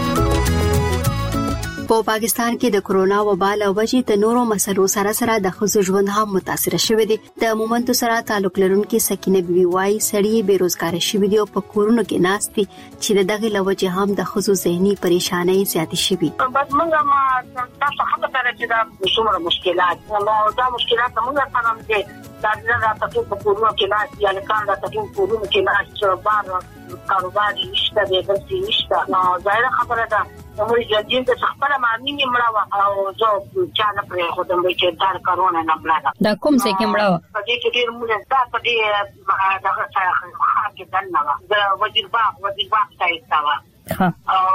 په پاکستان کې د کورونا وبا له وجې د نورو مسلو سره سره د ښځو ژوند هم متاثر شوی دی. د مومنتو سره تعلق لرونکي سکینه بیبي وايي سړی بیروزګار شوی دی او په کورونو کې ناست دي چې دغه له وجې هم د ښځو ذهني پریشانۍ زیاتې شوي. بس موږ ما تاسو خبره کړې چې دا څومره مشکلات نو دا مشکلات موږ سره هم دي. دا د تاسو په کورونو کې ناست یا لکه دا تاسو په کورونو کې ناست بار کاروبار نشته دی بلکې نشته. نو ظاهر خبره ده موږ جدي د خپل معنی نیمړه او زه چا نه پرې خودم چې دا کرونا نه بلاده دا کوم څه کې مړه په دې کې ډیر موږ دا په دې دغه څه کې دنه دا وزیر باغ وزیر باغ ځای تا او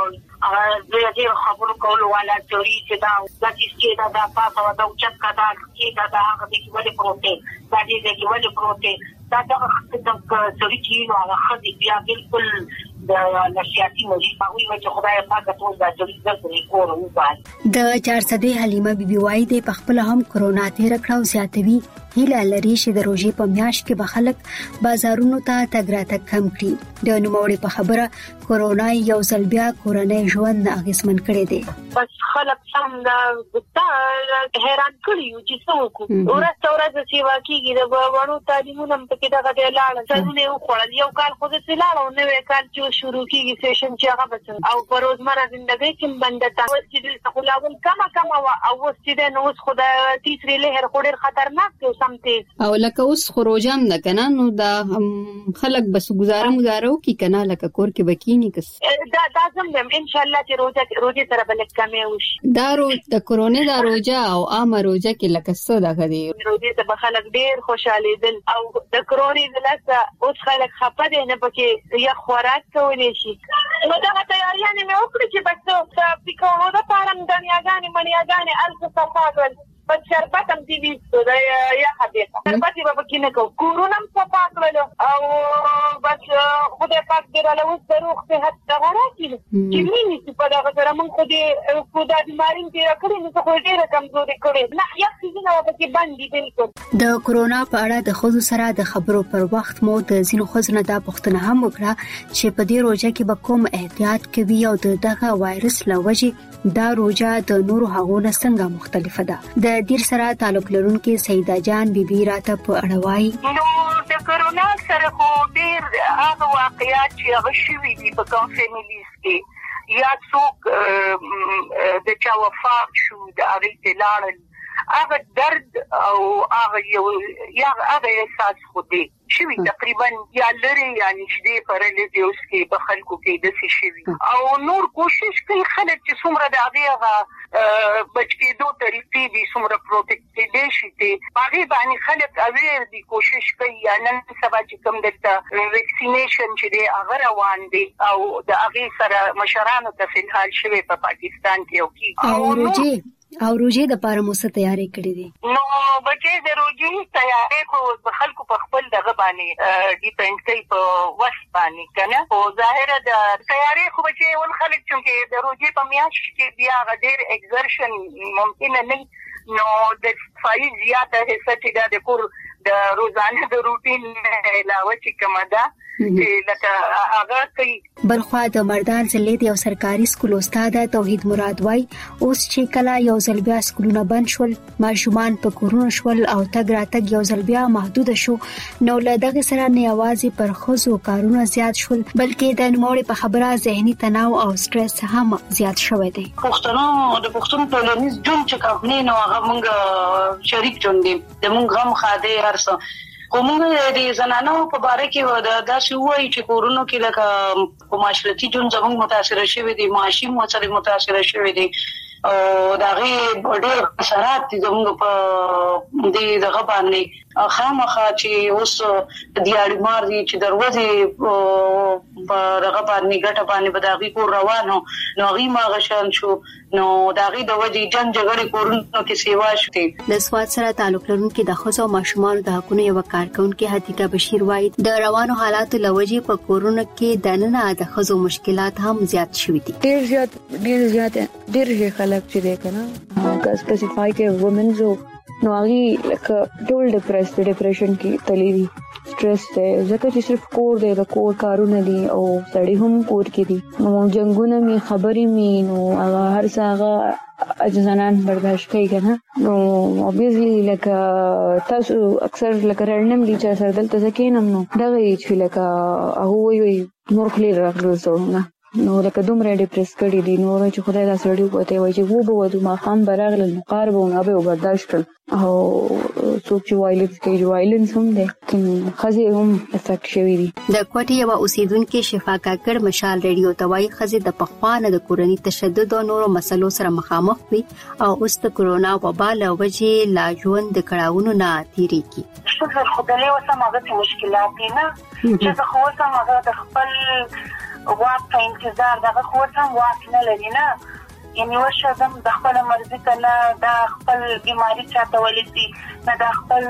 د دې خبرو کولو والا توري چې دا د چې دا د تاسو د اوچت کدا چې دا د هغه د کیول پروتین دا دې د کیول پروتین دا د توري چې نو هغه د بیا بالکل د نشياتي مریض په ویو چې خدای پاک ټول دا توري زړه کور وځي. د چار سدې حلیمه بیبي وايي د پخپل هم کرونا تیر کړو زیاتوي هیله لري چې د روزي په میاشت کې به خلک بازارونو ته تګ راتګ کم کړي. د نوموړي په خبره کورونا یو ځل بیا کورنۍ ژوند اغیزمن کړي دي. بس خلک څنګه د حیران کړي چې څه وکړو. ورته ورته چې واکیږي د وړو تعلیمونو په کې دغه د لاړ څنګه یو خړل یو کال خو د سلاړو نو کال چې شروع کیږي سیشن چې هغه بچن او په روزمره ژوندۍ کې بنده تا چې د خلاون کما کما او چې نو اوس خدای تیسری لهر خوري خطرناک دی سمته او لکه اوس خروجام نه کنه نو دا خلک بس گزاره مزارو کی کنه لکه کور کې بکینی کس دا دا زموږ ان شاء الله چې روزه روزه سره بل کمه وشي. دا رو د کورونا دا روزه او عام روزه کې لکه څه دا غدي روزه ته خلک ډیر خوشاله دي او د کورونا د لاسه اوس خلک خپه دي نه پکې یا خوراک کولای شي. نو دا تیاریانه مې وکړې چې بس د پکوړو د پاره د دنیاګانې منیاګانې الف صفات په شربت هم دی ویستو دا یا خدیقه شربت به پکې نه کو کورونه هم صفا کړل او بس خدای پاک دې را لوس دروغ په حد هغه راکړي چې مینې چې په دغه سره موږ خو دې خدا دې مارین دې راکړي نو خو دې کمزوري کړي نه یا څنګه پکې باندې بالکل د کورونا په اړه د خود سره د خبرو پر وخت مو د زینو خزنه دا پښتنه هم وکړه چې په دې روزه کې به کوم احتیاط کوي او دغه وایرس لوجې دا روزه د نورو هغونه څنګه مختلفه ده د دیر سره تعلق لرونکي سیدا جان بیبي راته په اړه وایي نو د کورونا سره خو ډیر هغه واقعیات چې هغه شوي دي په کوم فیملیز کې یا څوک د چا وفات شو د هغه تلارل هغه درد او هغه یو یا هغه احساس خو دی شوي تقریبا یا لري یا نشدې پرلیزیوس کې په خلکو کې د څه شوي او نور کوشش کوي خلک چې څومره د هغه بچ کېدو طریقې دي څومره پروټیکټ شي دي هغه باندې خلک اویر دي کوشش کوي یا نن سبا چې کوم دلته ویکسینیشن چې دی هغه روان دي او د هغه سره مشرانو ته فلحال شوي په پاکستان کې او کې او روجي او روجي د پاره مو څه تیاری کړې دي نو بچي د روجي تیاری خو د خلکو په خپل دغه باندې ډیپند کوي په وخت باندې کنه او ظاهر د تیاری خو بچي ول خلک چې د روجي په میاشت کې بیا غډیر ایگزرشن ممکن نه نو د صفائی زیاته حصہ چې د کور د روزانه د روټین علاوه چې کومه ده چې لکه هغه کوي برخوا د مردان ضلع د یو سرکاري سکول استاد توحید مراد وای اوس چې کله یو ځل بیا سکولونه بند شول ماشومان په کورونو شول او تګ راتګ یو ځل بیا محدود شو نو له دغه سره نه یوازې پر خزو کارونه زیات شول بلکې د نوموړي په خبره ذهني تناو او سټرس هم زیات شوی دی پښتنو د پښتون ټولنیز جون چې کوم نه هغه موږ شریک جون دي د موږ غم خاده هرڅه کومه د زنانو په باره کې دا داسې وایي چې کورونو کې لکه په معاشرتي جون زموږ متاثر شوی دي معاشي موثر متاثر شوی دي او دغه ډېر اثرات دي زموږ په دې دغه باندې خامخا چې اوس د اړمار دي چې دروازه په دغه باندې ګټه باندې بداغي کور روانو نو غي ما غشن شو نو دغه د وجې جنگ جګړې کورونو کې سیوا شته د سواد سره تعلق لرونکي د خصو ماشومان د حقونو یو کارکونکو حدیقه بشیر وایي د روانو حالاتو لوجې په کورونو کې د نن د خصو مشکلات هم زیات شوي دي ډیر زیات ډیر زیات ډیر خلک چې ده کنه کا سپیسیفای کې وومن جو نو هغه لکه ټول ډیپریس ډیپریشن کې تللی دي سټرس ته ځکه چې صرف کور دی د کور کارونه دي او سړی هم کور کې دي نو جنگونه می خبرې می نو هغه هر څه هغه اجزانان برداشت کوي کنه نو obviously لکه تاسو اکثر لکه رنم دي چې سره دلته ځکینم نو دغه چې لکه هغه وي نور کلیر راغلو نو لکه دومره ډیپریس کړي دي نو چې خدای دا سړی وته وای چې وو به ودو ما خام براغل مقاربه او نه به برداشت کړ او څوک چې وایلنس کوي وایلنس هم ده کله خزي هم افیکټ شوی دي د کوټي یو اوسیدونکو شفا کاکړ مشال ریډیو توای خزي د پخوانه د کورنۍ تشدد او نورو مسلو سره مخامخ وي او اوس د کورونا وبا له وجې لا ژوند د کړهونو نه تیریږي څه خدای وسه ماغه مشکلات دي نه چې خو وسه ماغه د خپل واک په انتظار دغه خو سم واک نه لري نه یعنی ورشه زم د خپل مرزي کنه د خپل بیماری چاته ولې نه د خپل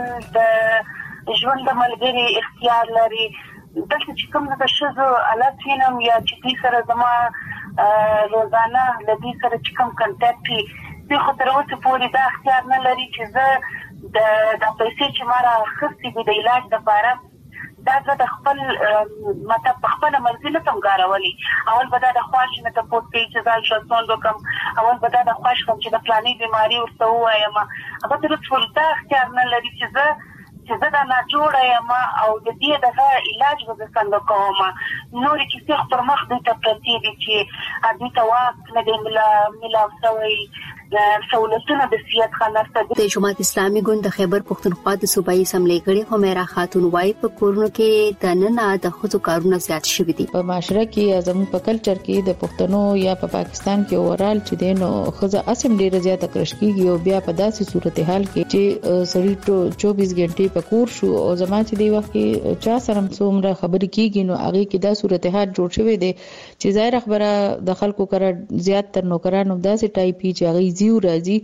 د ژوند د ملګری اختیار لري دلته چې کوم د شزو الاتینم یا چې دې سره زما روزانه لدی سره چې کوم کنټاکټ دي خو تر اوسه پورې دا اختیار نه لري چې زه د د پیسې چې مارا خرڅې د علاج لپاره دا د خپل مطلب خپل مرزي نه تم غاړولي اول به دا د خواش نه ته پوتې چې ځل شتون وکم اول به دا د خواش کوم چې د پلانې بیماری ورته وایم هغه تر ټولو دا اختیار نه لري چې زه چې زه دا نه جوړه یم او د دې د علاج به څنګه کوم نور چې څه پر مخ د تپرتی دي چې ا دې تواک نه د ملا ملا سوي سہولتونه د سیاست خنرته د جماعت اسلامي ګوند د خیبر پښتونخوا د صوبایي اسمبلی غړي همیرا خاتون وايي په کورونو کې د نن د خصو کارونه زیات شوي دي په معاشره کې زموږ په کلچر کې د پښتنو یا په پاکستان کې اورال چې دینو خزه اسم ډیره زیاته کرش کیږي او بیا په داسې صورتحال کې چې سړی چوبیس غنټې په کور شو او زما چې دی وخت کې چا سره څومره خبرې کیږي نو هغه کې دا صورتحال جوړ شوی دی چې ظاهر خبره د خلکو کړه زیات تر نوکرانو داسې ټایپي چې هغه زیو راځي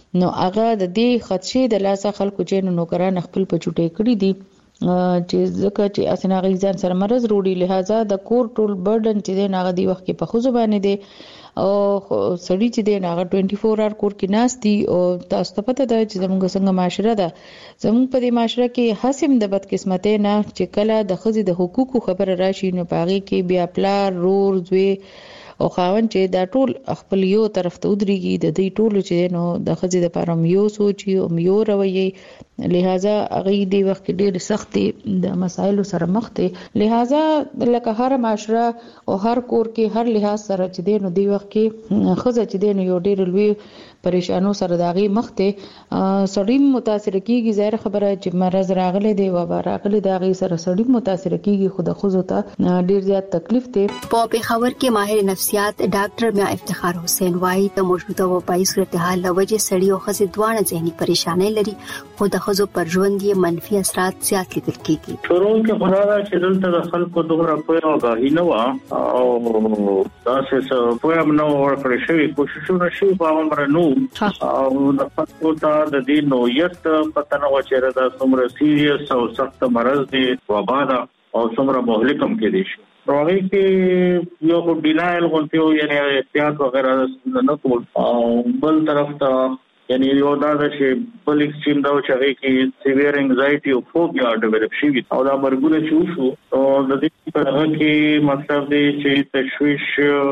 نو هغه د دې خدشه د لاسه خلکو چې نوکران خپل په چټي کړی دي چې ځکه چې اسنه غیزان سره مرز روړي لہذا د کور ټول برډن چې نه غدي وخت کې په خو زبانه دي او سړی چې دی هغه چوبیس اور کور کې ناس دي او تاسو ته پته ده چې زموږ څنګه معاشره ده زموږ په دې معاشره کې حسم د بدقسمتۍ نه چې کله د خزي د حقوقو خبره راشي نو پاغي کې بیا پلار رور زوی او خاون چې دا ټول خپل یو طرف ته ودرېږي د دې ټولو چې نو د خزي د پاره یو سوچي او یو رویه لہذا هغه دې وخت کې ډېر سخت د مسایلو سره مخ دي لہذا لکه هر معاشره او هر کور کې هر لحاظ سره چې دې نو دې وخت کې خزه چې دې نو یو ډېر لوی پریشانو سره داغي مخ ته سړی متاثر کیږي ظاهر خبره چې مرز راغله دی و بار راغله داغي سره سړی متاثر کیږي خود خود ته ډېر زیات تکلیف ته په پیښور کې ماهر نفسیات ډاکټر میا افتخار حسین وايي ته موجوده وبای صورتحال لوجه سړی او خزي دوانه ذهني پریشانې لري خو د خزو پر ژوند یې منفي اثرات زیات لیدل کیږي شروع کې خدای چې دلته د خلکو دومره په اوګاهی نه و او تاسو څه په امنو ورکړی شوی کوششونه شي په عمر نو او د خلکو ته د دې نوعیت پته نه و چې دا څومره سیریس او سخت مرض دی وبا ده او څومره مهلکم کې دي شي راوي کې یو ډینایل غونټیو یعنی احتیاط وغیرہ نه کول او بل طرف ته یعنی یو دا چې بل ایکسټریم دا چې کې سیویر انزایټي او فوبیا ډیولپ شي او دا مرګونه شو او د دې په هغه کې مطلب دی چې تشویش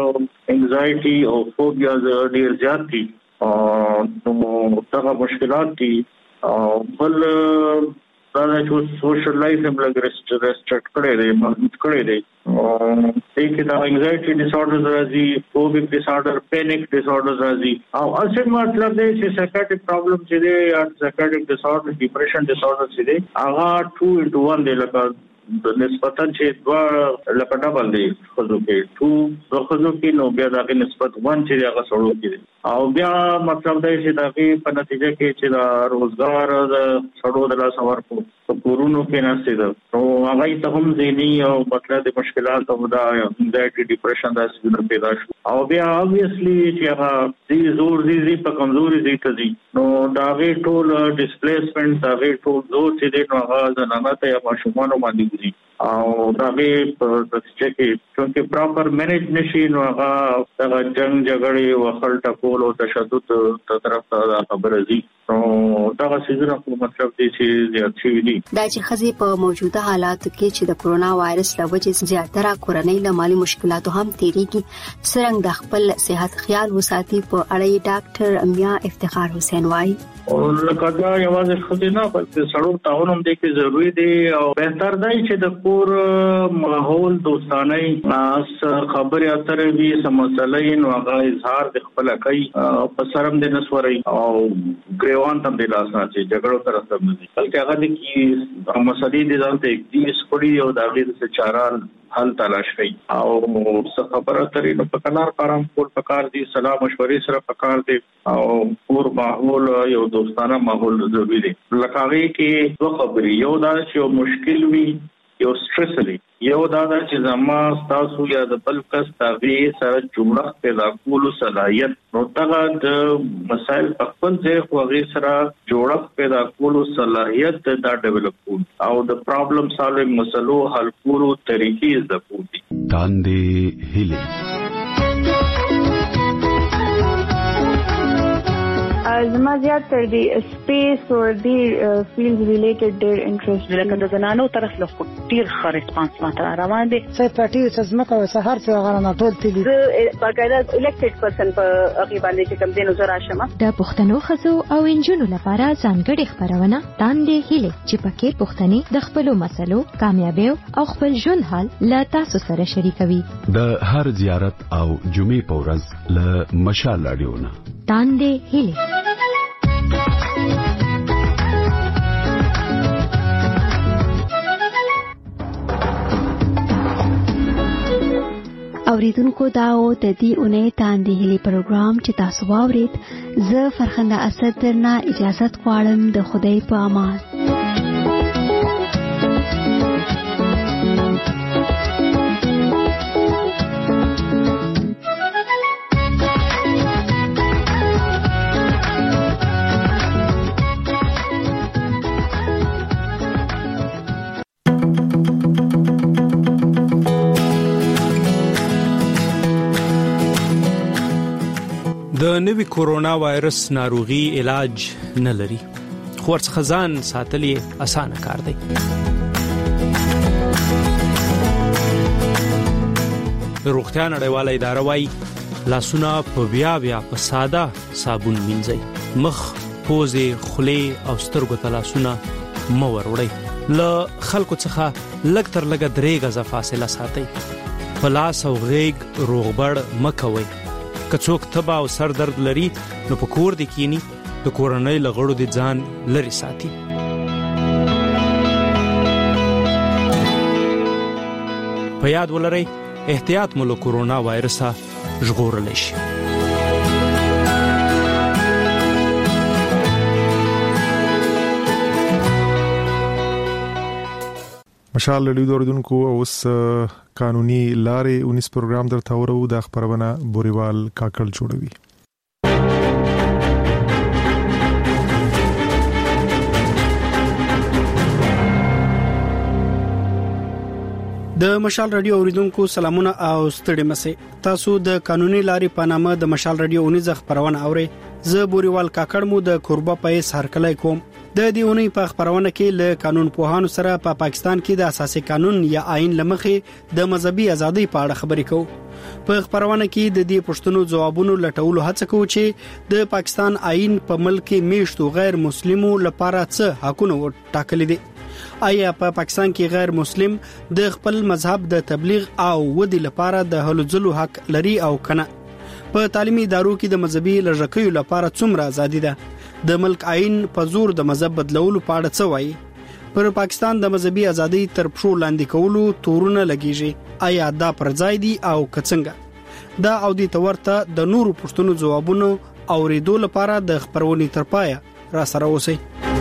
انزایټي او فوبیا ډیر زیات دي او نو دا مشکلات دي او بل دا چې سوشل لایف هم لګ ریسټریکټ کړی دی محدود کړی دی او دغه دا انزایټي ډیس آرډرز راځي فوبیک ډیس آرډر پینیک ډیس آرډرز راځي او اصل مطلب دی چې سایکاټریک پرابلم چې دی یا سایکاټریک ډیس آرډر ډیپریشن ډیس آرډر چې دی هغه two into one دی لکه نسبتا چې دوا لکه ډبل دی خزو کې two د خزو کې نو بیا دغه نسبت one چې هغه سړو کې او بیا مطلب دی چې دغه په نتیجه کې چې دا روزګار د سړو د لاس ورکو په کورونو کې نشته ده نو هغه ته هم ځینی او مطلب د مشکلات او دا انزایټي ډیپریشن دا څه پیدا شو او بیا obviously چې هغه دې زور دې په کمزوري دي ته دي نو دا وی ټول ډیسپلیسمنت دا وی ټول زور چې دې نو هغه زنانه ته یا ماشومان باندې دي او دا به په دغه کې چې پراپر مینج نشي نو هغه د جنگ جګړې او خلټ کول او تشدد تر طرف ته خبره دي نو دا څنګه په مطلب دي چې زیات شي دي دا چې خزي په موجوده حالاتو کې چې د کرونا وایرس له وجې زیاتره کورنۍ له مالي مشکلاتو هم تیریږي څنګه د خپل صحت خیال وساتي په اړه ډاکټر میا افتخار حسین وايي او لکه دا یوازې خدای نه بلکې سړو تعاون هم دې کې ضروری دی او بهتر دی چې د کور ماحول دوستانه ناس خبرې اترې وي سمسلې نو هغه اظهار د خپل کوي په سرم د نسوري او ګریوان تم د لاس نه چې جګړو طرف ته نه بلکې هغه د کی مسلې دي ځانته دې سپړي او دا غیر څه چاران حل تلاش کوي او څه خبره اترې نو په کلار کارم کول پکار دي سلام مشورې سره پکار دي او پور ماحول یو دوستانه ماحول ضروري دی لکه کې دوه خبرې یو دا چې مشکل وي یو سټرس دی یو دا چې زما تاسو یا د بل کس تاوی سره جوړه پیدا کولو صلاحیت نو دا د مسائل په خپل ځای خو غیر سره جوړه پیدا کولو صلاحیت دا ډیولپ کول او د پرابلم سالوینګ مسلو حل کولو طریقې زده کول دي تاندې هیله زما زیات تر دی سپیس او دی فیلډ ریلیټډ ډیر انټرست لکه د زنانو طرف له ډیر ښه ریسپانس ماته روان دي سې پټي چې زمکه او سحر څو غره نه ټول تلي باقاعده الیکټډ پرسن په هغه باندې چې کوم دینو زرا شمه د پښتنو خزو او انجونو لپاره ځانګړي خبرونه تاندې هیله چې پکې پښتني د خپلو مسلو کامیابی او خپل ژوند حال لا تاسو سره شریکوي د هر زیارت او جمعې په ورځ له مشال اړیونه تاندې هیله اوریدونکو دا او د دې اونۍ تاندې هلي پروګرام چې تاسو واورید زه فرخنده اسد درنه اجازه غواړم د خدای په امان د نوي کورونا وایرس ناروغي علاج نه لري، خو ورڅخه ځان ساتل یې اسانه کار دی. د روغتیا نړیواله اداره وايي لاسونه په بیا بیا په ساده صابون مینځئ، مخ، پوزې، خولې او سترګو ته لاسونه مه وروړئ. له خلکو څخه لږ تر لږه درې غزه فاصله ساتئ. په لاس او غېږ روغبړ مه کوئ. که څوک تبه او سر درد لري نو په کور دې کینی، د کورنۍ له غړو دې ځان لرې ساتي. په یاد ولرئ احتیاط مو له کورونا وایرسه ژغورلی شي. مشال لړیو دوردونکو اوس قانوني لارې اونیس پروګرام درته ورو د خبرونه بوريوال کاکل جوړوي. د مشال رادیو اوریدونکو سلامونه او ستړي مسه. تاسو د قانوني لارې په نامه د مشال رادیو اونیز خبرونه اورئ. زه بوريوال کاکل مو د کوربه پېس هرکلای کوم. د دې اونۍ په خبرونه کې له قانون پوهانو سره په پا پاکستان کې د اساسي قانون یا آئین لمخې د مذهبي ازادۍ په اړه خبرې کوو. په خبرونه کې د دې پښتنو جوابونو لټولو هڅه کوو چې د پاکستان آئین په ملک کې میشتو غیر مسلمو لپاره څه حقونه ټاکلي دي. آیا په پا پاکستان کې غیر مسلم د خپل مذهب د تبلیغ او ودی لپاره د هلو ځلو حق لري او کنه؟ په تعلیمي ادارو کې د مذهبي لږکیو لپاره څومره ازادي ده؟ د ملک آئین په زور د مذهب بدلولو په اړه څه وایي؟ پر پاکستان د مذهبي ازادۍ تر پښو لاندې کولو تورونه لګیږي، آیا دا پر ځای دي او کڅنګه؟ دا او د تورته د نورو پښتنو جوابونو اوریدو لپاره د خبرونې تر پایه را سره اوسئ.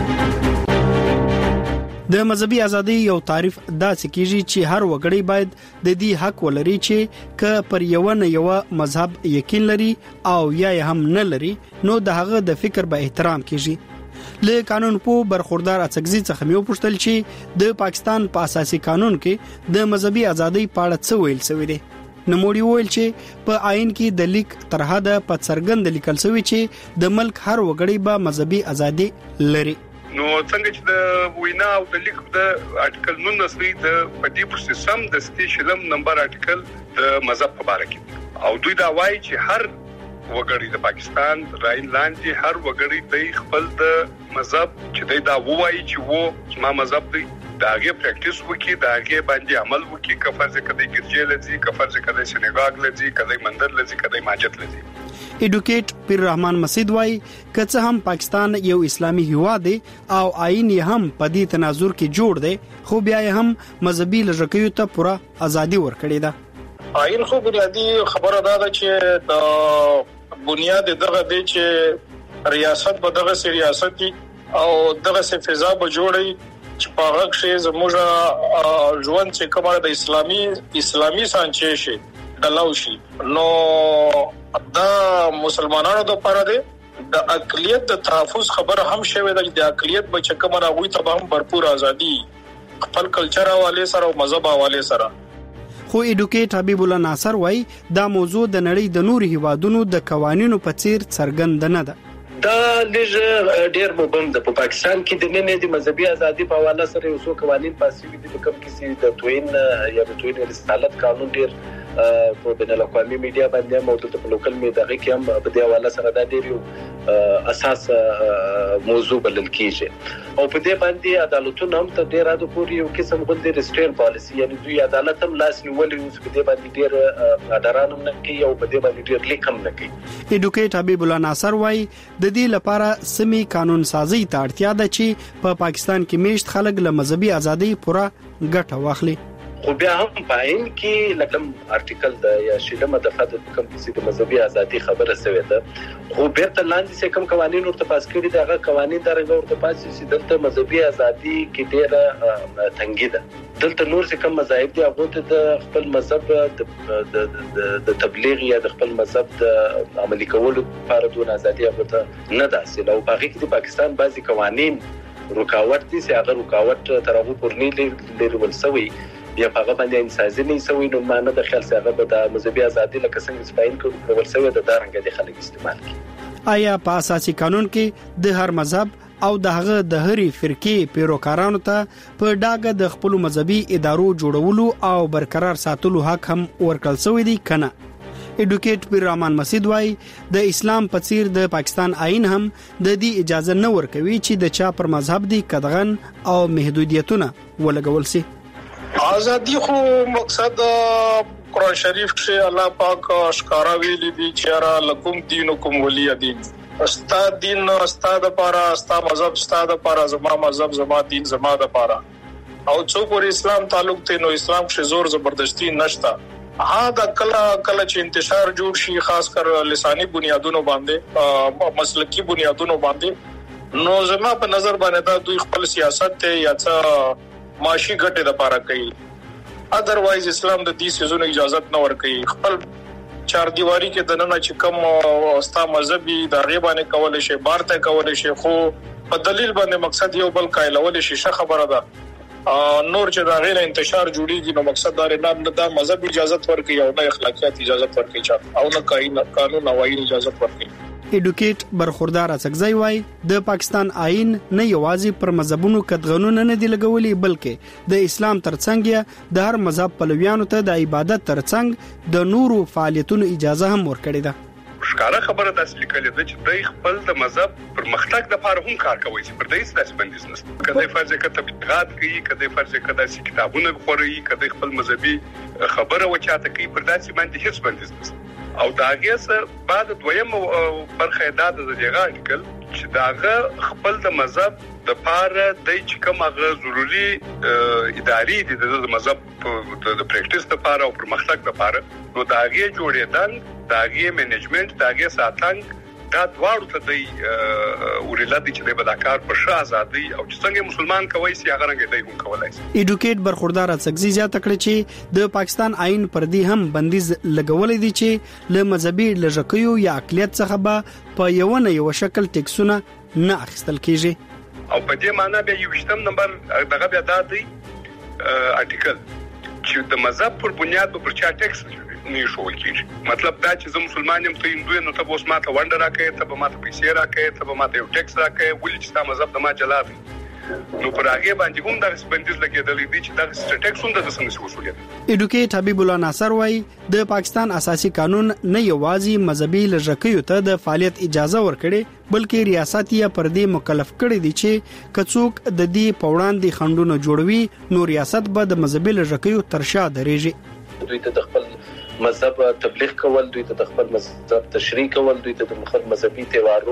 د مذهبي ازادۍ یو تعریف داسې کیږي چې هر وګړی باید د دې حق ولري چې ک پر یو نه یو مذهب یقین لري او یا هم نه لري نو د هغه د فکر به احترام کیږي. له قانون په برخوردار اڅکزي څخه مې پوښتل چې د پاکستان په اساسي قانون کې د مذهبي ازادۍ په اړه څه ویل شوی دی. نموړي ویل چې په آئین کې د لیک تر حده په څرګند لیکل شوی چې د ملک هر وګړی به مذهبي ازادي لري. نو څنګه چې د وینا او د لیک د آرټیکل نولس د پټي پروسیسم د سټیشلم نمبر آرټیکل د مذهب په اړه کې او دوی دا وایي چې هر وګړی د پاکستان راین لاندې هر وګړی د خپل د مذهب چې دا وایي چې وو ما مذهب دی داغه پریکټیس وکي داغه باندې عمل وکي کفرز کدی ګرځي لذي کفرز کدی سنگاګ لذي کدی مندر لذي کدی ماجت لذي. ایډوکیټ پیر رحمان مسعود وايي کڅه هم پاکستان یو اسلامي هیواد دی او آئین هم په دې تناظر کې جوړ دی خو بیا هم مذهبي لږکیو ته پوره ازادي ورکړې ده. آئین خو بنیادی خبره ده چې د بنیاد دغه دی چې ریاست به دغه ریاست او دغه فضا به جوړي چې په هغه کې زموږ ژوند چې کومه د اسلامي اسلامي سانچې شي دلاو شي نو دا مسلمانانو د لپاره دی د اقلیت د تحفظ خبره هم شوه د اقلیت به چې کومه راوي ته هم भरपूर ازادي خپل کلچر حواله سره او مذهب حواله سره. خو ایډوکیټ حبیب الله ناصر وايي دا موضوع د نړۍ د نور هیوادونو د قوانینو په څیر څرګند نه ده. دا لږ ډیر مبهم ده. په پاکستان کې د نن د مذهبي ازادي په حواله سره یو څو قوانين پاسوي دي کوم کې د توین یا د توین رسالت قانون ډیر په بین الاقوامي میډیا باندې موجود په لوکل میډیا کې هم په دې حواله سره دا ډیر یو اساس موضوع بلل کیږي او په دې باندې عدالتونه هم ته ډیر اده پوري یو قسم غوډه ریسټرین پالیسی یعنی دوی عدالت هم لاس نیولې اوس په دې باندې ډیر اداران هم نه کوي او په دې باندې ډیر لیک هم نه کوي. ایډوکیټ حبیب الله ناصر وايي د دې لپاره سمي قانون سازي ته اړتیا ده چې په پاکستان کې میشت خلک له مذهبي ازادي پوره ګټه واخلي. خو بیا هم پاین کې لکه آرټیکل د یا شلمه د فد کوم چې د مذهبي ازادي خبره سوي ده خو بیرته لاندې څه کوم قوانين ورته پاس کړی دغه قوانين درغه ورته پاس چې دلته مذهبي ازادي کې ډیره تنګي ده. دلته نور څه کوم مذاهب دي هغه ته د خپل مذهب د تبلیغ یا د خپل مذهب د عملي کولو لپاره دون ازادي هغه ته نه ده حاصل او په حقیقت پاکستان بعضي قوانين رکاوټ دي چې هغه رکاوټ تر هغه پورنی لري ولسوي یا په هغه باندې انسازي نه سوي نو ما نه د خیال څخه به د مذهبي ازادي لکه څنګه سپاین کړو ورسوي د دارنګ د خلک استعمال کوي. آیا په اساسي قانون کې د هر مذهب او دغه د هرې فرقې پیروکارانو ته په ډاګه د خپل مذهبي ادارو جوړولو او برقرار ساتلو حق هم ورکړل شوی دی کنه؟ ایډوکیټ پیر رحمان مسعود وايي د اسلام په څیر د پاکستان آئین هم د دې اجازه نه ورکوي چې د چا پر مذهب دی قدغن او محدودیتونه ولګول شي. ازادي خو مقصد قرآن شریف کې الله پاک اشکارا ویلي دي چې را لکم دینکم ولی دین، استاد دین استاد لپاره، استاد مذهب استاد لپاره، زما مذهب زما دین زما لپاره. او څوک ور اسلام تعلق ته نو اسلام کې زور زبردستی نشتا. ها دا کله کله چې انتشار جوړ شي خاص کر لسانی بنیادونو باندې مسلکی بنیادونو باندې نو زما په نظر باندې دا دوی خپل سیاست ته یا څه معاشي ګټه لپاره کوي. اذروایز اسلام د دې سيزونو اجازه نه ورکوي. خپل چار دیواری کې د نن چې کوم استا مذهبي د غیبانه کول شي بارته کول شي خو په دلیل باندې مقصد یو بل کایلول شي ش خبره ده. نور چې دا غیر انتشار جوړیږي نو مقصد دا نه د مذهب اجازه ورکوي او نه اخلاقیات اجازه ورکوي او نه قانون او آئین اجازه ورکوي. ایډوکیټ برخوردار اڅکزی وای د پاکستان آئین نه یوازې پر مذهبونو قدغنونه نه دی لګولي بلکې د اسلام ترڅنګ د هر مذهب پلویانو ته د عبادت ترڅنګ د نورو فعالیتونو اجازه هم ورکړې ده. ښکارا خبره داسې لیکل ده چې د خپل د مذهب پر مختګ د لپاره هم کار کوي چې پر دې ستاسو بندیز نشته. کله فرض کړه تبلیغات کوي، کله فرض کړه داسې کتابونه خوري، کله خپل مذهبي خبره وچاته کوي، پر داسې باندې هیڅ بندیز نشته. او داګه سره بعد دویم برخه د دغه ارتکل چې داغه خپل د مذهب د پاره د چې کومه ضروري اداري د مذهب د پریکټیس لپاره او پرمختګ لپاره نو داګه جوړېدل داګه منیجمنت داګه ساتنګ دا دواړو ته دی ورلادي چې د بدکار په شاه ازادي او چې څنګه مسلمان کوي سي هغه رنګ دی هم کولای شي. ایډوکیټ برخوردار اڅکزی زیاته کړ چې د پاکستان آئین پر دې هم بندیز لګولې دي چې له مذهبي لږکیو یا اقلیت څخه به په یو نه یو شکل ټیکسونه نه اخیستل کیږي. او په دې معنی به یو شتم نمبر دغه بیا د ارتکل چې د مذهب پر بنیاد پر چا ټیکس نه شوول کیږي. مطلب دا چې زه مسلمان یم ته هندو نو ته اوس ماته ونډه راکې ته به ماته پیسې راکې ته به ماته یو ټیکس راکې ولې چې تا مذهب د ما جلا دی نو پر هغه باندې هم د بندیز لګیدلې دي چې دا ټیکس هم د څنګه وصولیت. ایډوکیټ حبیب الله ناصر وايي د پاکستان اساسي قانون نه یوازې مذهبي لږکیو ته د فعالیت اجازه ورکړي بلکې ریاست یې پر دې مکلف کړی دی چې کڅوک د دې پوړاندې خندونو جوړوي نو ریاست به د مذهبي لږکیو ترشا درېږي. دوی ته د خپل مذهب تبلیغ کول، دوی ته د خپل مذهب تشریح کول، دوی ته د خپل مذهبي تیوارو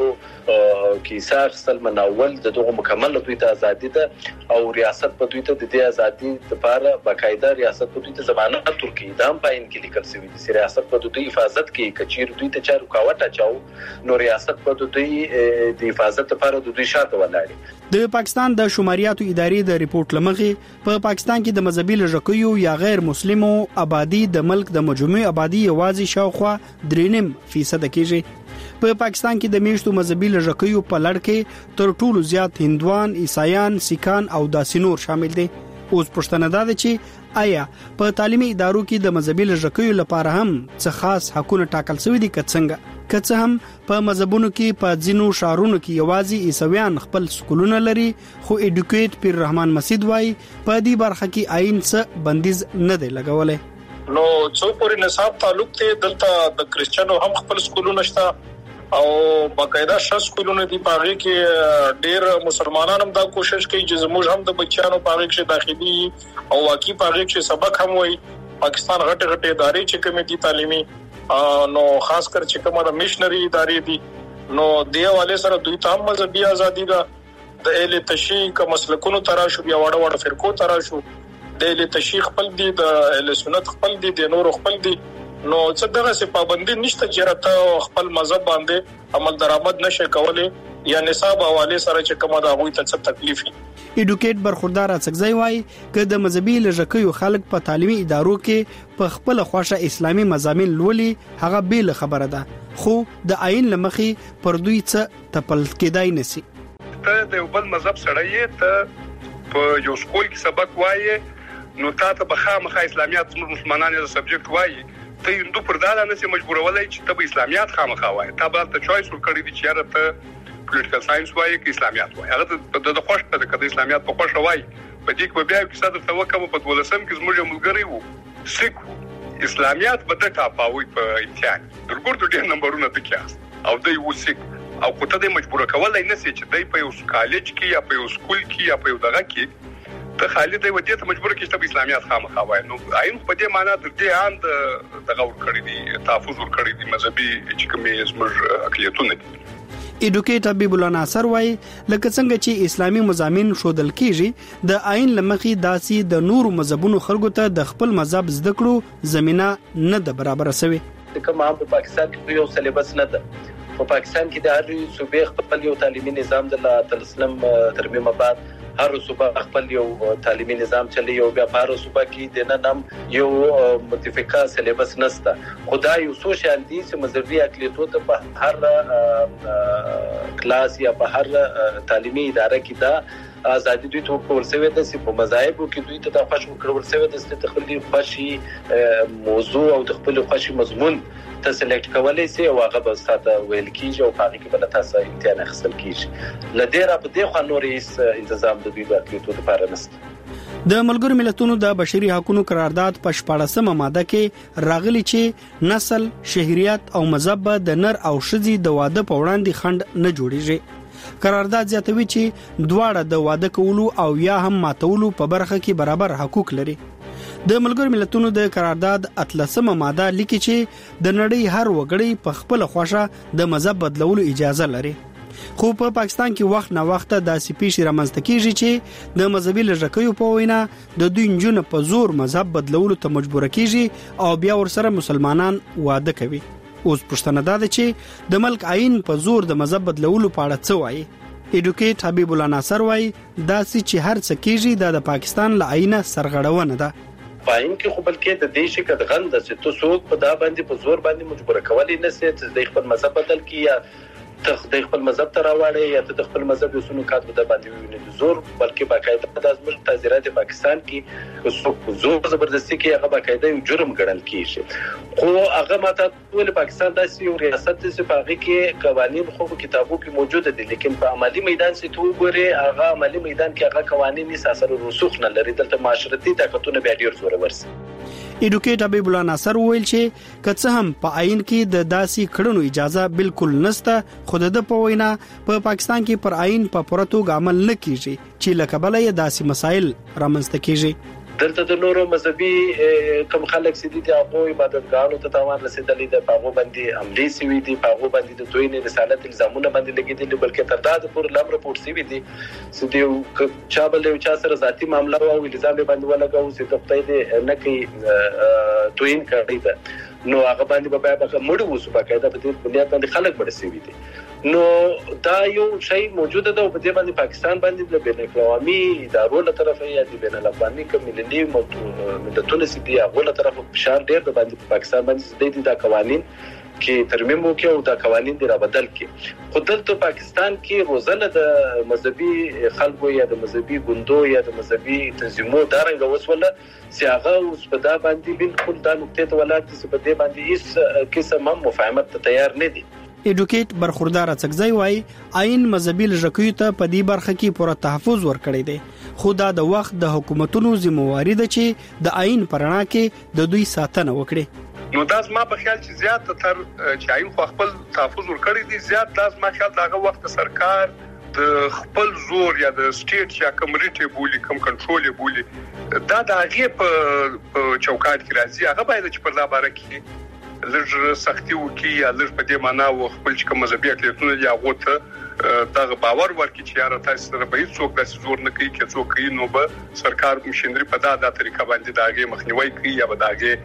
کې سارسل مناول د دغه مکمل دوی ته ازادي ده او ریاست په دوی ته د دې ازادي لپاره باقاعده ریاست په دوی ته ضمانت ورکړي. دا هم پاین کې لیکل شوی دی چې ریاست په دوی حفاظت کوي. کچیر دوی ته چا رکاوټ اچاو نو ریاست په دوی د حفاظت لپاره د دوی شاته ولاړي. د پاکستان د شماریاتو ادارې د ریپورت لمخې په پاکستان کې د مذهبي لږکیو یا غیر مسلمو آبادی د ملک د مجموعي آبادی یوازې شاوخوا درې نیم فیصد کېږي. په پاکستان کې د میشتو مذهبي لږکیو په لړ کې تر ټولو زیات هندوان، عیسایان، سیکان او داسې نور شامل دي. اوس پوښتنه ده چې آیا په تعلیمي ادارو کې د مذهبي لږکیو لپاره هم څه خاص حقونه ټاکل شوي دي که څنګه؟ که څه هم په مذهبونو کې په ځینو شهرونو کې یوازې عیسویان خپل سکولونه لري خو ایډوکیټ پیر رحمان مسعود وايي په دې برخه کې آئین څه بندیز نه دی لګولای. نو څو پورې نصاب تعلق ته دلته د کریسچنو هم خپل سکولونه شته او باقاعده شخص سکولونه دي پاره کې ډېر مسلمانانو هم دا کوشش کوي چې زموږ هم د بچیانو پاره کې داخلي او واقعي پاره کې سبق هم وي. پاکستان غټه غټه ادارې چې کومې دي تعلیمي نو خاص کر چې کومه د میشنري ادارې دي نو د حواله سره دوی ته هم مذهبي ازادي ده. د اهل تشیع کوم مسلکونو تراشو بیا وړه وړه فرقو تراشو د اهل تشیع خپل دي د اهل سنت خپل دي د نور خپل دي نو څه دغه څه پابندي نشته چې راته خپل مذهب باندې عمل درآمد نشي کولای یا نصاب حواله سره چې کومه د هغه ته څه تکلیف وي. ایډوکیټ برخوردار اڅکزی وايي چې د مذهبي لږکیو خلک په تعلیمي ادارو کې په خپل خوښه اسلامي مضامین لولي هغه بیل خبره ده خو د آئین لمخې پر دوی څه تپل کېدای نشي. ته د یو بل مذهب سره یې ته په یو سکول کې سبق وایې نو تاسو په خامخا اسلامیات زموږ مسلمانانو سبجیکټ وایي ته هندو پر دا نه سي مجبورولای چې ته اسلامیات خامخا وایي ته به ته چويس ورکړې دي چې یاره ته پولیټیکل ساينس وایي کې اسلامیات وایي هغه د خوښ ته د اسلامیات په خوښ وایي په دې کې بیا کې صدر توکم په دولسم کې زموږ ملګری وو سیک اسلامیات به د تاپاوي په امتحان درګور ډېر نمبرونه تکیاس او دوی و سیک او کوته د مجبور کولای نه سي چې دای په یو کالج کې یا په یو سکول کې یا په یو دغه کې ته خالد دی ودی ته مجبور کې چې اسلامیات خامخا وای نو ایم په دې معنی د دې اند دغه ور کړی دي تحفظ ور کړی دي مذهبي چې کومې زموږ اقلیتونه دي ایډوکیټ حبیب الله ناصر وای لکه څنګه چې اسلامي مضامین شودل کیږي د آئین لمخې داسي د نورو مذهبونو خلکو ته د خپل مذهب زده کړو زمينه نه د برابر شوی کوم په پاکستان کې یو سلیبس نه ده په پاکستان کې د هر صوبې خپل یو تعلیمي نظام د تلسلم ترمیم بعد هر صوبه خپل یو تعلیمي نظام چلی او بیا په هر صوبه کې د نن یو متفقه سلیبس نسته خدای یو سوشل دي چې مذهبي اقلیتو ته په هر کلاس یا په هر تعلیمي اداره کې دا ازادي دوی ته ورکول شوی د سي په مذاهب کې دوی ته د خوښ ورکول شوی د استخدامي خوشي موضوع او د خپل خوشي مضمون ته سلیکټ کولای شي او هغه به ستاسو ویل کیږي او هغه کې بل تاسو امتحان اخیستل کیږي لدیره په دې خو نور هیڅ تنظیم د دوی ورکړو لپاره نشته د ملګرو ملتونو د بشري حقوقو قرارداد په شپږمه ماده کې راغلي چې نسل شهريت او مذهب د نر او ښځې د واده په وړاندې خند نه جوړیږي قرارداد زیاتوي چې دواړه د واده کولو او یا هم ماتولو په برخه کې برابر حقوق لري د ملګرو ملتونو د قرارداد اتلسمه ماده لیکي چې د نړۍ هر وګړی په خپل خوښه د مذهب بدلولو اجازه لري خو په پا پاکستان کې وخت نه وخت د سپیشي رامنځته کیږي چې د مذهبي لږکیو په وینا د دوی جنونه په زور مذهب بدلولو ته مجبور کیږي او بیا ورسره مسلمانان واده کوي اوس پښتنه ده چې د ملک آئین په زور د مذهب بدلولو په اړه څه وایي ایډوکیټ حبیب الله ناصر وایي دا چې هر څه کیږي د پاکستان له آئین سرغړونه ده پاین کې خو بلکې د دې شي کډ غند چې تو څوک په دا باندې په زور باندې مجبور کولای نه سي چې د خپل مذهب بدل کی یا ته د خپل مذهب ته راوړې یا ته د خپل مذهب وسونو کات په باندې ویني زور بلکې باقاعده د ازمر تعزیرات پاکستان کې څوک زور زبردستی کې هغه باقاعده یو جرم ګڼل کیږي خو هغه ماته ټول پاکستان داسې یو ریاست چې په هغه کې قوانين خو کتابو کې موجود دي لیکن په عملی میدان کې تو ګوره هغه عملی میدان کې هغه قوانين یې اثر رسوخ نه لري دلته معاشرتي طاقتونه بیا ډیر زور ورسي ایډوکیټ حبیب الله ناصر ویل چې کڅ هم په آئین کې د داسي کړنو اجازه بالکل نشته خود د په وینا په پاکستان کې پر آئین په پوره توګه عمل نه کیږي چې لکبل یې داسي مسایل رامنځته کیږي دلته د نورو مذهبي کوم خلک سدي دي هغه عبادتګانو ته تاوان رسیدلې د پاغو باندې عملي سوي دي پاغو باندې د دوی نه رسالت الزامونه باندې لګیدل بلکې تر دا د پور لم رپورټ سوي دي سدي چا بل یو چا سره ذاتی معاملې او الزام باندې ولګاو چې تپتای دي نه کوي توین کړی ده نو هغه باندې به به مړ وسو باقاعده په دې بنیاد باندې خلک مړ سوي دي نو دا یو شی موجوده ده په دې باندې پاکستان باندې د بین الاقوامي ادارو له طرفه یا د بین الاقوامي کمیټې ملتونو سي دي هغه له طرفه فشار ډیر د باندې پاکستان باندې د دې د قوانين کې ترمیم وکړي او د قوانين دی را بدل کړي خو دلته پاکستان کې روزانه د مذهبي خلکو یا د مذهبي ګوندو یا د مذهبي تنظیمونو دارنګ وسوله چې هغه اوس په دا باندې بالکل دا نقطه ته ولاړ دي چې په دې باندې هیڅ قسم هم مفاهمت ته تیار نه دي ایډوکیټ برخوردار څنګه وای آئین مذهبي لږکیو ته په دې برخه کې پوره تحفظ ورکړی دی خو دا د وخت د حکومتونو ذمہواری ده چې د آئین پرنا کې د دوی ساتنه وکړي نو دا زما په خیال چې زیات تر چې آئین خو خپل تحفظ ورکړی دی زیات دا زما خیال دغه وخت سرکار د خپل زور یا د سټیټ یا کمیټي بولی کم کنټرول بولی دا د هغه په چوکاټ کې راځي هغه باید چې پر دا باره کې لږ سختي وکي یا لږ په دې معنا و خپل چې کوم مذهبي اقلیتونه یا غوته دغه باور ورکړي چې یاره تاسو سره به هیڅوک داسې زور نه کوي چې څوک کوي نو به سرکار مشندري په دا د طریقه باندې داګه مخنیوي کوي یا به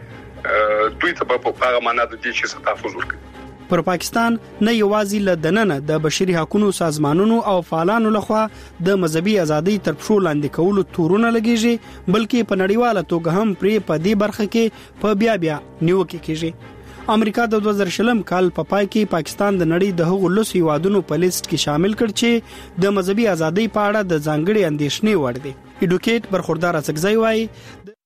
داګه دوی ته په هغه معنا د دې چې تحفظ ورکړي پر پاکستان نه یوازې لدننه د بشري حقوقو سازمانونو او فعالانو لخوا د مذهبي ازادي تر پښو لاندې کولو تورونه لګیږي بلکې په نړیواله توګه هم پرې په دې برخه کې په بیا بیا نیوکه کیږي امریکا د دوه زره شلم کال په پای کې پاکستان د نړۍ د هغو لوی هیوادونو په لیست کې شامل کړ چې د مذهبي ازادۍ په اړه د ځانګړي اندیشنې وړ دي ایډوکیټ برخوردار څنګه وایي